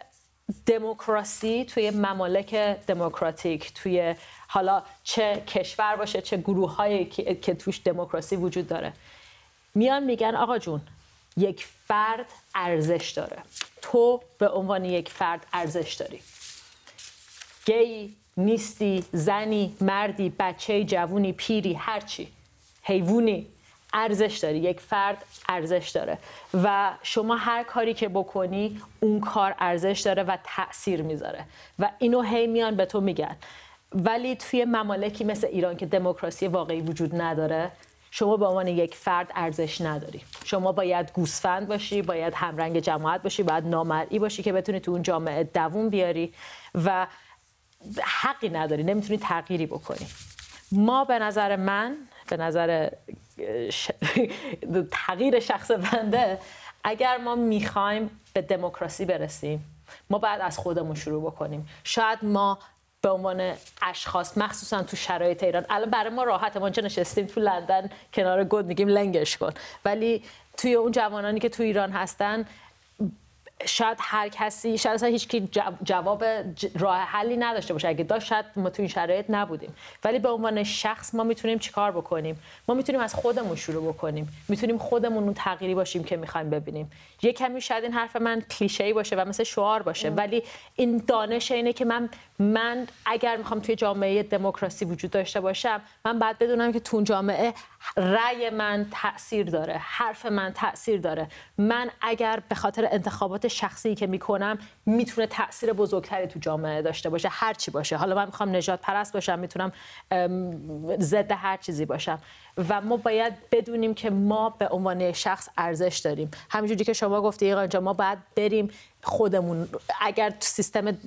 دموکراسی توی ممالک دموکراتیک، توی حالا چه کشور باشه چه گروه‌هایی که توش دموکراسی وجود داره، میان میگن آقا جون یک فرد ارزش داره، تو به عنوان یک فرد ارزش داری، گی نیستی، زنی، مردی، بچه، جوونی، پیری، هرچی، حیوانی، ارزش داری، یک فرد ارزش داره و شما هر کاری که بکنی اون کار ارزش داره و تأثیر میذاره و اینو هی میان به تو میگن. ولی توی ممالکی مثل ایران که دموکراسی واقعی وجود نداره، شما به عنوان یک فرد ارزش نداری. شما باید گوسفند باشی، باید همرنگ جماعت باشی، باید نامرئی باشی که بتونی تو اون جامعه دووم بیاری و حقی نداری، نمیتونی تغییری بکنی. ما به نظر من، به نظر ش... تغییر شخص بنده، اگر ما میخوایم به دموکراسی برسیم ما باید از خودمون شروع بکنیم. شاید ما به عنوان اشخاص مخصوصا تو شرایط ایران الان برای ما راحته، ما اینجا نشستیم تو لندن کنار گود میگیم لنگش کن، ولی توی اون جوانانی که تو ایران هستن شاید هر کسی، شاید اصلا هیچ کی جواب راه حلی نداشته باشه، اگه داشت شاید ما تو این شرایط نبودیم. ولی به عنوان شخص ما میتونیم چیکار بکنیم؟ ما میتونیم از خودمون شروع بکنیم، میتونیم خودمون اون تغییری باشیم که میخوایم ببینیم. یه کمی شاید این حرف من کلیشه‌ای باشه و مثل شعار باشه ام. ولی این دانش اینه که من من اگر میخوام توی جامعه دموکراسی وجود داشته باشم، من باید بدونم که تو جامعه رأی من تأثیر داره، حرف من تأثیر داره. من اگر به خاطر انتخابات شخصی که میکنم میتونه تأثیر بزرگتری تو جامعه داشته باشه، هر چی باشه. حالا من میخوام نجات پرست باشم، میتونم ضد هر چیزی باشم و ما باید بدونیم که ما به عنوان شخص ارزش داریم. همینجوری که شما گفتی ایقان جان، ما باید بریم خودمون، اگر تو سیستم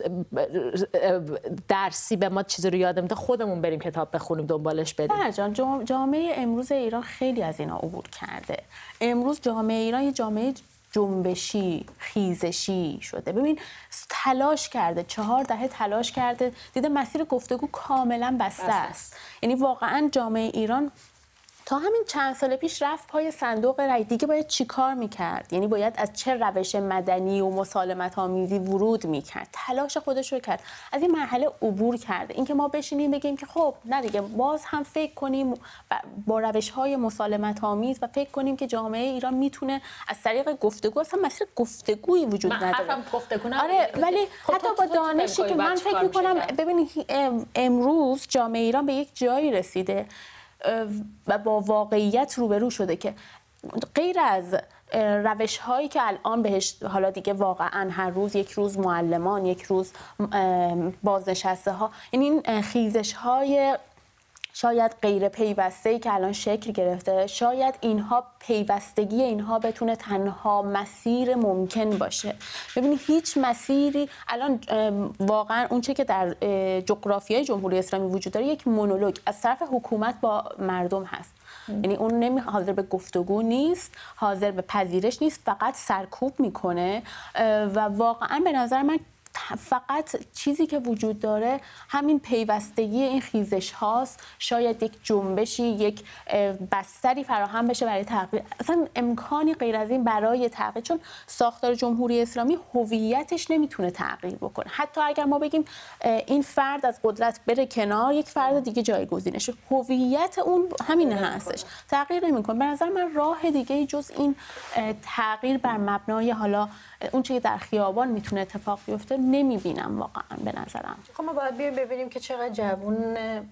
درسی به ما چیزی رو یاد میده خودمون بریم کتاب بخونیم دنبالش بدیم. نه جان، جامعه امروز ایران خیلی از اینا عبور کرده. امروز جامعه ایران یه جامعه جنبشی، خیزشی شده. ببین تلاش کرده، چهار دهه تلاش کرده، دیده مسیر گفتگو کاملا بسته است. یعنی واقعا جامعه ایران تا همین چند سال پیش رفت پای صندوق رای، دیگه باید چیکار میکرد؟ یعنی باید از چه روش مدنی و مسالمت آمیزی ورود میکرد؟ تلاش خودش رو کرد، از این مرحله عبور کرده. اینکه ما بشینیم بگیم که خب نه دیگه، باز هم فکر کنیم با روش‌های مسالمت آمیز و فکر کنیم که جامعه ایران میتونه از طریق گفتگو، اصلا مسیر گفتگویی وجود نداره. آره، ولی حتی با دانشی که من فکر میکنم، ببینید امروز جامعه ایران به یک جایی رسیده و با واقعیت روبرو شده که غیر از روش هایی که الان بهش حالا دیگه واقعا هر روز یک روز معلمان، یک روز بازنشسته ها، یعنی این خیزش های شاید غیر پیوسته‌ای که الان شکل گرفته، شاید اینها پیوستگی اینها بتونه تنها مسیر ممکن باشه. ببینید هیچ مسیری الان واقعا اون چه که در جغرافیای جمهوری اسلامی وجود داره یک مونولوگ از طرف حکومت با مردم هست. یعنی اون نمی حاضر به گفتگو نیست، حاضر به پذیرش نیست، فقط سرکوب میکنه و واقعا به نظر من فقط چیزی که وجود داره همین پیوستگی این خیزش هاست. شاید یک جنبشی، یک بستری فراهم بشه برای تغییر. اصلا امکانی غیر از این برای تغییر، چون ساختار جمهوری اسلامی هویتش نمیتونه تغییر بکنه. حتی اگر ما بگیم این فرد از قدرت بره کنار، یک فرد دیگه جایگزینشه، هویت اون همین هستش، تغییر نمیکنه. به نظر من راه دیگه جز این تغییر بر مبنای حالا اون چیزی در خیابان میتونه اتفاق بیفته نمیبینم واقعا به نظرم. خب ما باید بیایم ببینیم که چقدر جوون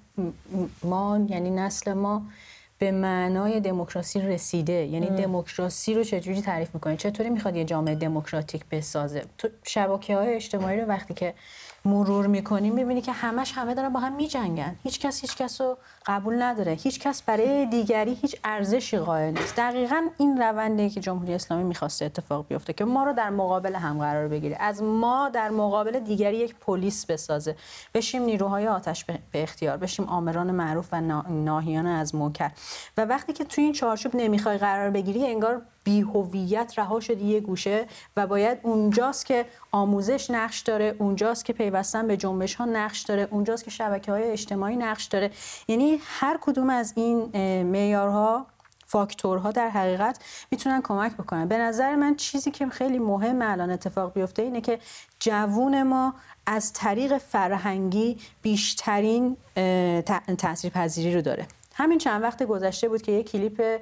ما، یعنی نسل ما، به معنای دموکراسی رسیده. یعنی ام. دموکراسی رو چجوری تعریف میکنه؟ چطوری میخواد یه جامعه دموکراتیک بسازه؟ تو شبکه‌های اجتماعی رو وقتی که مرور میکنیم میبینی که همش همه دارن با هم میجنگن. هیچ کس هیچ کس رو قبول نداره. هیچ کس برای دیگری هیچ ارزشی قائل نیست. دقیقاً این روندی که جمهوری اسلامی میخواسته اتفاق بیفته که ما رو در مقابل هم قرار بگیره، از ما در مقابل دیگری یک پلیس بسازه، بشیم نیروهای آتش به اختیار، بشیم آمران معروف و ناهیان از منکر. و وقتی که توی این چارچوب نمیخوای قرار بگیری، انگار بی‌هویت رها شدی یه گوشه و باید اونجاست که آموزش نقش داره، اونجاست که پیوستن به جنبش ها نقش داره، اونجاست که شبکه‌های اجتماعی نقش داره. یعنی هر کدوم از این معیارها، فاکتورها در حقیقت میتونن کمک بکنن. به نظر من چیزی که خیلی مهم الان اتفاق بیفته اینه که جوون ما از طریق فرهنگی بیشترین تاثیرپذیری رو داره. همین چند وقت گذشته بود که یک کلیپ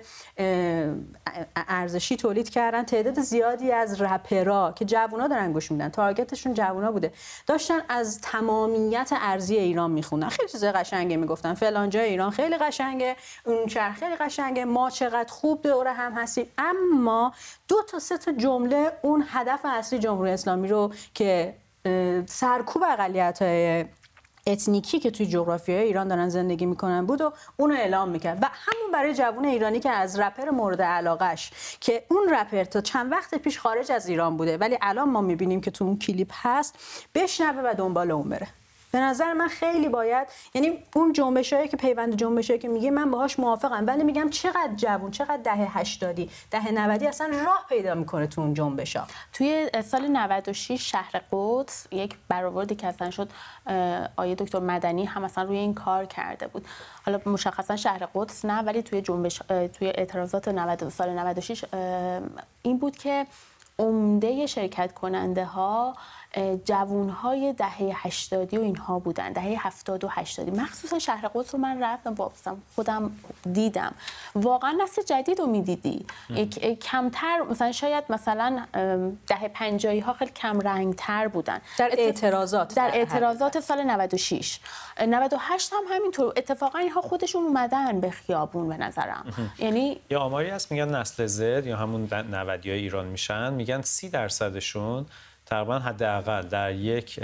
ارزشی تولید کردن، تعداد زیادی از رپرها که جوونا دارن گوش میدن، تارگتشون جوونا بوده، داشتن از تمامیت ارضی ایران میخوندن. خیلی چیزای قشنگه میگفتن، فلان جای ایران خیلی قشنگه، اون شهر خیلی قشنگه، ما چقدر خوب دور هم هستیم. اما دو تا سه تا جمله اون هدف اصلی جمهوری اسلامی رو که سرکوب اقلیت‌های اتنیکی که توی جغرافیای ایران دارن زندگی میکنن بود و اونو اعلام میکرد. و همون برای جوون ایرانی که از رپر مورد علاقش، که اون رپر تا چند وقت پیش خارج از ایران بوده ولی الان ما میبینیم که تو اون کلیپ هست، بشنوه و دنبال اون بره. به نظر من خیلی باید، یعنی اون جنبشایی که پیوند جنبشایی که میگه من باهاش موافقم، ولی میگم چقدر جوون، چقدر دهه هشتادی، دهه نودی اصلا راه پیدا میکنه تو اون جنبشا. توی سال نود و شش شهر قدس یک برآوردی که اصلا شد، آیه دکتر مدنی هم اصلا روی این کار کرده بود. حالا مشخصا شهر قدس نه، ولی توی جنبش، توی اعتراضات نود سال نود و شش این بود که عمده شرکت کننده ها جوانهای دهه هشتادی و اینها بودن، دهه هفتاد و هشتادی. مخصوصا شهر قدس رو من رفتم واپسم خودم دیدم، واقعا نسل جدید رو میدیدی، کمتر مثلا شاید مثلا دهه پنجاهی ها خیلی کم رنگ تر بودن در اعتراضات در اعتراضات سال نود و شش نود و هشت هم همینطور. اتفاقا اینها خودشون اومدن به خیابون به نظرم. یعنی یا آماری هست میگن نسل زد یا همون نودیای ایران میشن، میگن سی درصدشون تقریبا حداقل در یک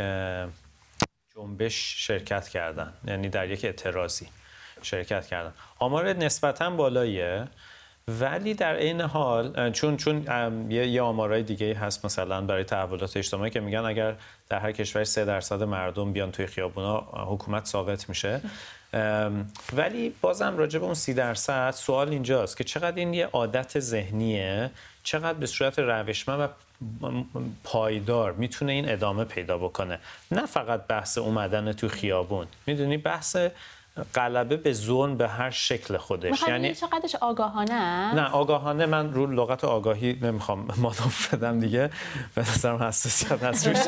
جنبش شرکت کردن، یعنی در یک اعتراضی شرکت کردن. آمار نسبتاً بالاییه، ولی در عین حال چون چون یه, یه آمارای دیگه هست مثلا برای تحولات اجتماعی که میگن اگر در هر کشور سه درصد مردم بیان توی خیابونا حکومت ثابت میشه. ولی بازم راجع به اون سی درصد سوال اینجاست که چقدر این یه عادت ذهنیه، چقدر به صورت روشمند و پایدار میتونه این ادامه پیدا بکنه. نه فقط بحث اومدن تو خیابون، میدونی بحث غلبه به ظلم به هر شکل خودش. یعنی چقدرش آگاهانه است؟ نه آگاهانه من رو لغت آگاهی نمیخوام مادام بدم دیگه، به نظرم حساسیت هست روش.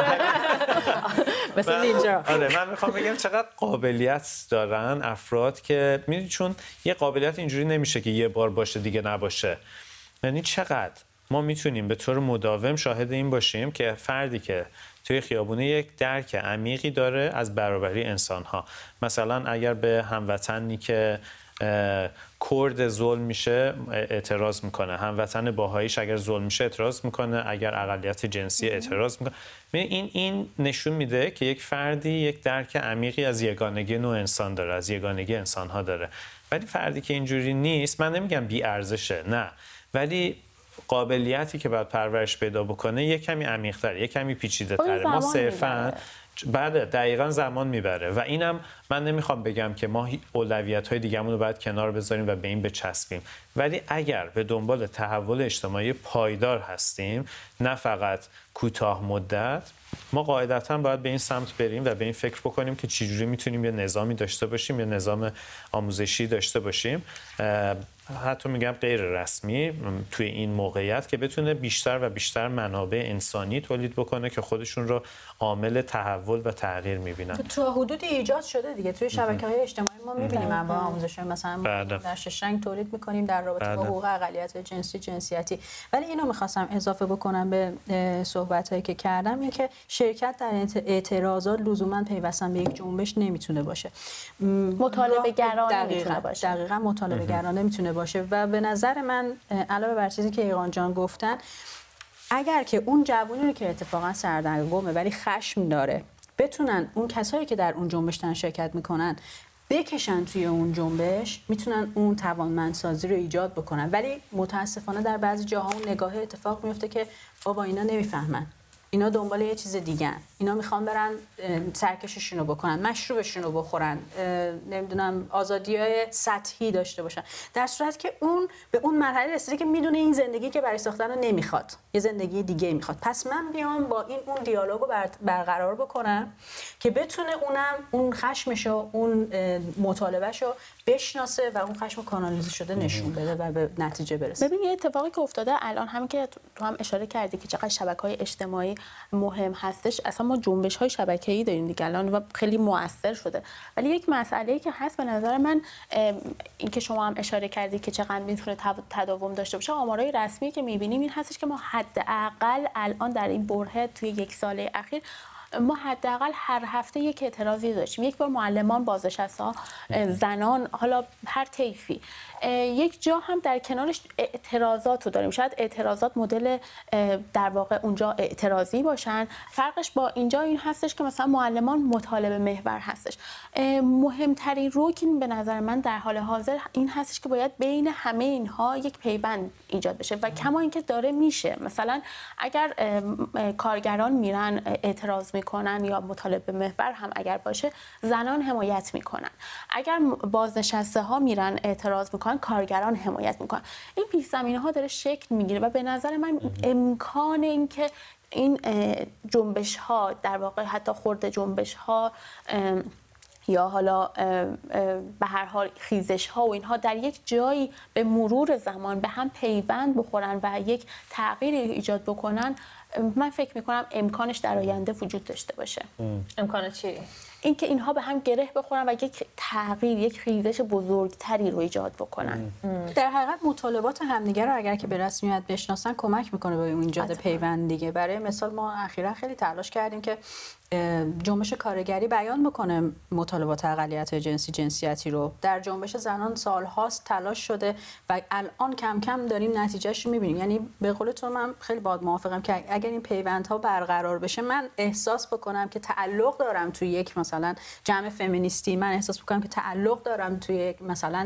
مثل اینجا. آره من میخوام بگم چقدر قابلیت دارن افراد که میدونی چون یه قابلیت اینجوری نمیشه که یه بار باشه دیگه نباشه. یعنی چقدر ما میتونیم به طور مداوم شاهد این باشیم که فردی که توی خیابونه یک درک عمیقی داره از برابری انسان‌ها. مثلا اگر به هموطنی که کرد ظلم میشه اعتراض میکنه، هموطن باهاییش اگر ظلم میشه اعتراض میکنه، اگر اقلیت جنسی اعتراض میکنه. این این نشون میده که یک فردی یک درک عمیقی از یگانگی نوع انسان داره، از یگانگی انسان‌ها داره. ولی فردی که اینجوری نیست، من نمیگم بی ارزشه، نه، ولی قابلیتی که باید پرورش پیدا بکنه یک کمی عمیق‌تر، یک کمی پیچیده‌تره. ما صرفاً بعد دقیقاً زمان میبره و اینم من نمیخوام بگم که ما اولویت‌های دیگه‌مون رو باید کنار بذاریم و به این بچسبیم، ولی اگر به دنبال تحول اجتماعی پایدار هستیم نه فقط کوتاه مدت، ما قاعدتاً باید به این سمت بریم و به این فکر بکنیم که چجوری میتونیم یه نظامی داشته باشیم، یه نظام آموزشی داشته باشیم، حتی میگم غیر رسمی توی این موقعیت، که بتونه بیشتر و بیشتر منابع انسانی تولید بکنه که خودشون رو عامل تحول و تغییر میبینن. تو حدودی ایجاد شده دیگه توی شبکه‌های اجتماعی ما میبینیم انواع آموزش مثلا در شش رنگ تولید میکنیم در رابطه با حقوق اقلیت جنسی جنسیتی. ولی اینو میخواستم اضافه بکنم به صحبتایی که کردم، اینه که شرکت در اعتراضات لزوما پیوستن به یک جنبش نمیتونه باشه، مطالبه گرانه نمیتونه باشه. دقیقاً مطالبه گرانه نمیتونه باشه. و به نظر من علاوه بر چیزی که ایقان جان گفتن، اگر که اون جوونی که اتفاقا سردرگمه ولی خشم داره بتونن اون کسایی که در اون جنبش دارن شرکت میکنن بکشن توی اون جنبش، میتونن اون توانمندسازی رو ایجاد بکنن. ولی متاسفانه در بعضی جاها اون نگاه اتفاق میفته که بابا اینا نمیفهمن، اینا دنبال یه چیز دیگه‌ن، اینا میخوان برن سرکششون رو بکنن، مشروبشون رو بخورن، نمیدونم آزادی‌های سطحی داشته باشن، در صورتی که اون به اون مرحله رسیده که میدونه این زندگی که برای ساختن رو نمیخواد، یه زندگی دیگه میخواد. پس من بیام با این اون دیالوگو برقرار بکنم که بتونه اونم اون خشمشو، اون مطالبهشو بشناسه و اون خشم کانالیزه شده نشون بده و به نتیجه برسه. ببین یه اتفاقی که افتاده الان، همین که تو هم اشاره کردی که چقدر شبکه‌های اجتماعی مهم هستش، اصلا ما جنبش‌های شبکه‌ای داریم دیگه الان و خیلی مؤثر شده. ولی یک مسئله‌ای که هست به نظر من، این که شما هم اشاره کردی که چقدر میتونه تداوم داشته باشه، آمارای رسمی که می‌بینیم این هستش که ما حداقل الان در این برهه توی یک سال اخیر ما حداقل هر هفته یک اعتراضی داشتیم. یک بار معلمان، بازنشسته‌ها، زنان، حالا هر طیفی، یک جا هم در کنارش اعتراضات رو داریم. شاید اعتراضات مدل در واقع اونجا اعتراضی باشن، فرقش با اینجا این هستش که مثلا معلمان مطالبه محور هستش. مهمترین روکین به نظر من در حال حاضر این هستش که باید بین همه اینها یک پیوند ایجاد بشه و کما اینکه داره میشه. مثلا اگر کارگران میرن اعتراض میکنن یا مطالبه محور هم اگر باشه، زنان حمایت میکنن. اگر بازنشسته ها میرن اعتراض میکنن، کارگران حمایت میکنن. این پیش زمینه ها داره شکل میگیره و به نظر من امکان این که این جنبش ها در واقع حتی خرد جنبش ها یا حالا به هر حال خیزش ها و اینها در یک جایی به مرور زمان به هم پیوند بخورن و یک تغییر ایجاد بکنن، من فکر میکنم امکانش در آینده وجود داشته باشه. امکان چی؟ اینکه اینها به هم گره بخورن و یک تغییر، یک خیزش بزرگتری رو ایجاد بکنن. در حقیقت مطالبات همدیگه رو اگر که به رسمیت بشناسن کمک میکنه به اون ایجاد پیوند دیگه. برای مثال ما اخیرا خیلی تلاش کردیم که جنبش کارگری بیان بکنه مطالبات اقلیت جنسی جنسیتی رو. در جنبش زنان سالهاست تلاش شده و الان کم کم داریم نتیجهش رو میبینیم. یعنی به قول تو من خیلی باهات موافقم که اگر این پیوندها برقرار بشه، من احساس بکنم که تعلق دارم توی یک مثلا جمع فمینیستی، من احساس بکنم که تعلق دارم توی یک مثلا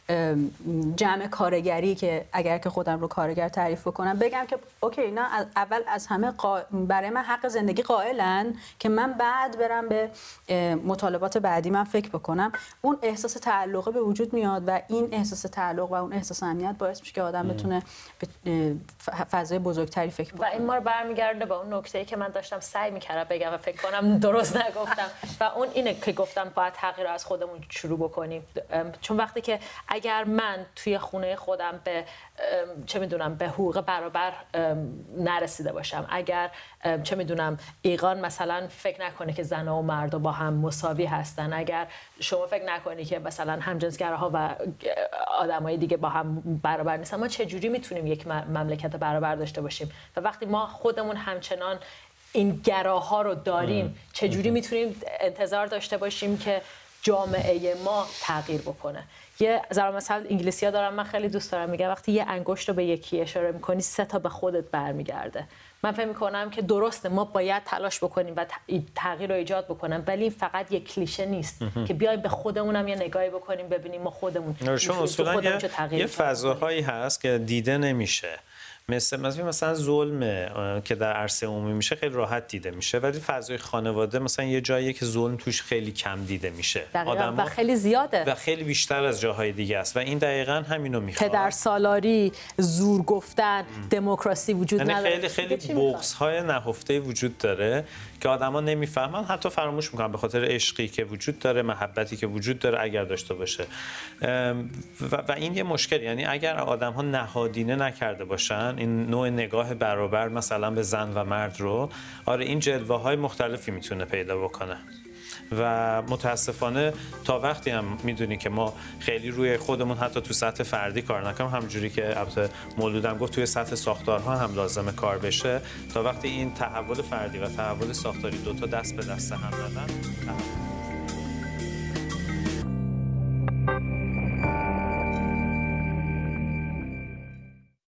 جمع کارگری که اگر که خودم رو کارگر تعریف بکنم بگم که اوکی اینا اول از همه قا... برای من حق زندگی قائلن که من بعد برم به مطالبات بعدی من فکر بکنم، اون احساس تعلق به وجود میاد و این احساس تعلق و اون احساس امنیت باعث میشه که آدم بتونه به فضای بزرگتری فکر بکنه. و این ما رو برمیگرده به اون نکته‌ای که من داشتم سعی می‌کردم بگم و فکر کنم درست نگفتم و اون اینه که گفتم باید تغییر از خودمون شروع بکنیم. چون وقتی که اگر من توی خونه خودم به چه میدونم به حقوق برابر نرسیده باشم، اگر چه میدونم ایقان مثلا فکر نکنه که زن‌ها و مردها با هم مساوی هستن، اگر شما فکر نکنی که مثلا همجنسگراها و آدمای دیگه با هم برابر نیستن، ما چه جوری میتونیم یک مملکت برابر داشته باشیم؟ و وقتی ما خودمون همچنان این گراها رو داریم، چه جوری میتونیم انتظار داشته باشیم که جامعه ما تغییر بکنه؟ یه ضرب مثل انگلیسی‌ها دارم، من خیلی دوست دارم میگم وقتی یه انگشت رو به یکی اشاره میکنی سه تا به خودت برمیگرده. من فکر میکنم که درسته ما باید تلاش بکنیم و تغییر رو ایجاد بکنیم، ولی این فقط یک کلیشه نیست که بیایم به خودمونم یه نگاهی بکنیم ببینیم ما خودمون چون اصولا یه, یه فضاهایی هست که دیده نمیشه، مثل مثلا ظلم که در عرصه عمومی میشه خیلی راحت دیده میشه، ولی فضای خانواده مثلا یه جاییه که ظلم توش خیلی کم دیده میشه، آدم و خیلی زیاده و خیلی بیشتر از جاهای دیگه است و این دقیقاً همینو میخواد. پدر سالاری، زور گفتن، دموکراسی وجود یعنی نداره. خیلی خیلی بغض‌های نهفته وجود داره که آدما نمیفهمن، حتی فراموش میکنن به خاطر عشقی که وجود داره، محبتی که وجود داره اگر داشته باشه. و, و این یه مشکل، یعنی اگر آدم‌ها نهادینه نکرده باشن این نوع نگاه برابر مثلا به زن و مرد رو، آره این جلوه‌های مختلفی میتونه پیدا بکنه و متاسفانه تا وقتی هم میدونی که ما خیلی روی خودمون حتی تو سطح فردی کار نکنیم، همونجوری که البته مولودم گفت توی سطح ساختارها هم لازمه کار بشه، تا وقتی این تحول فردی و تحول ساختاری دوتا دست به دست هم ندن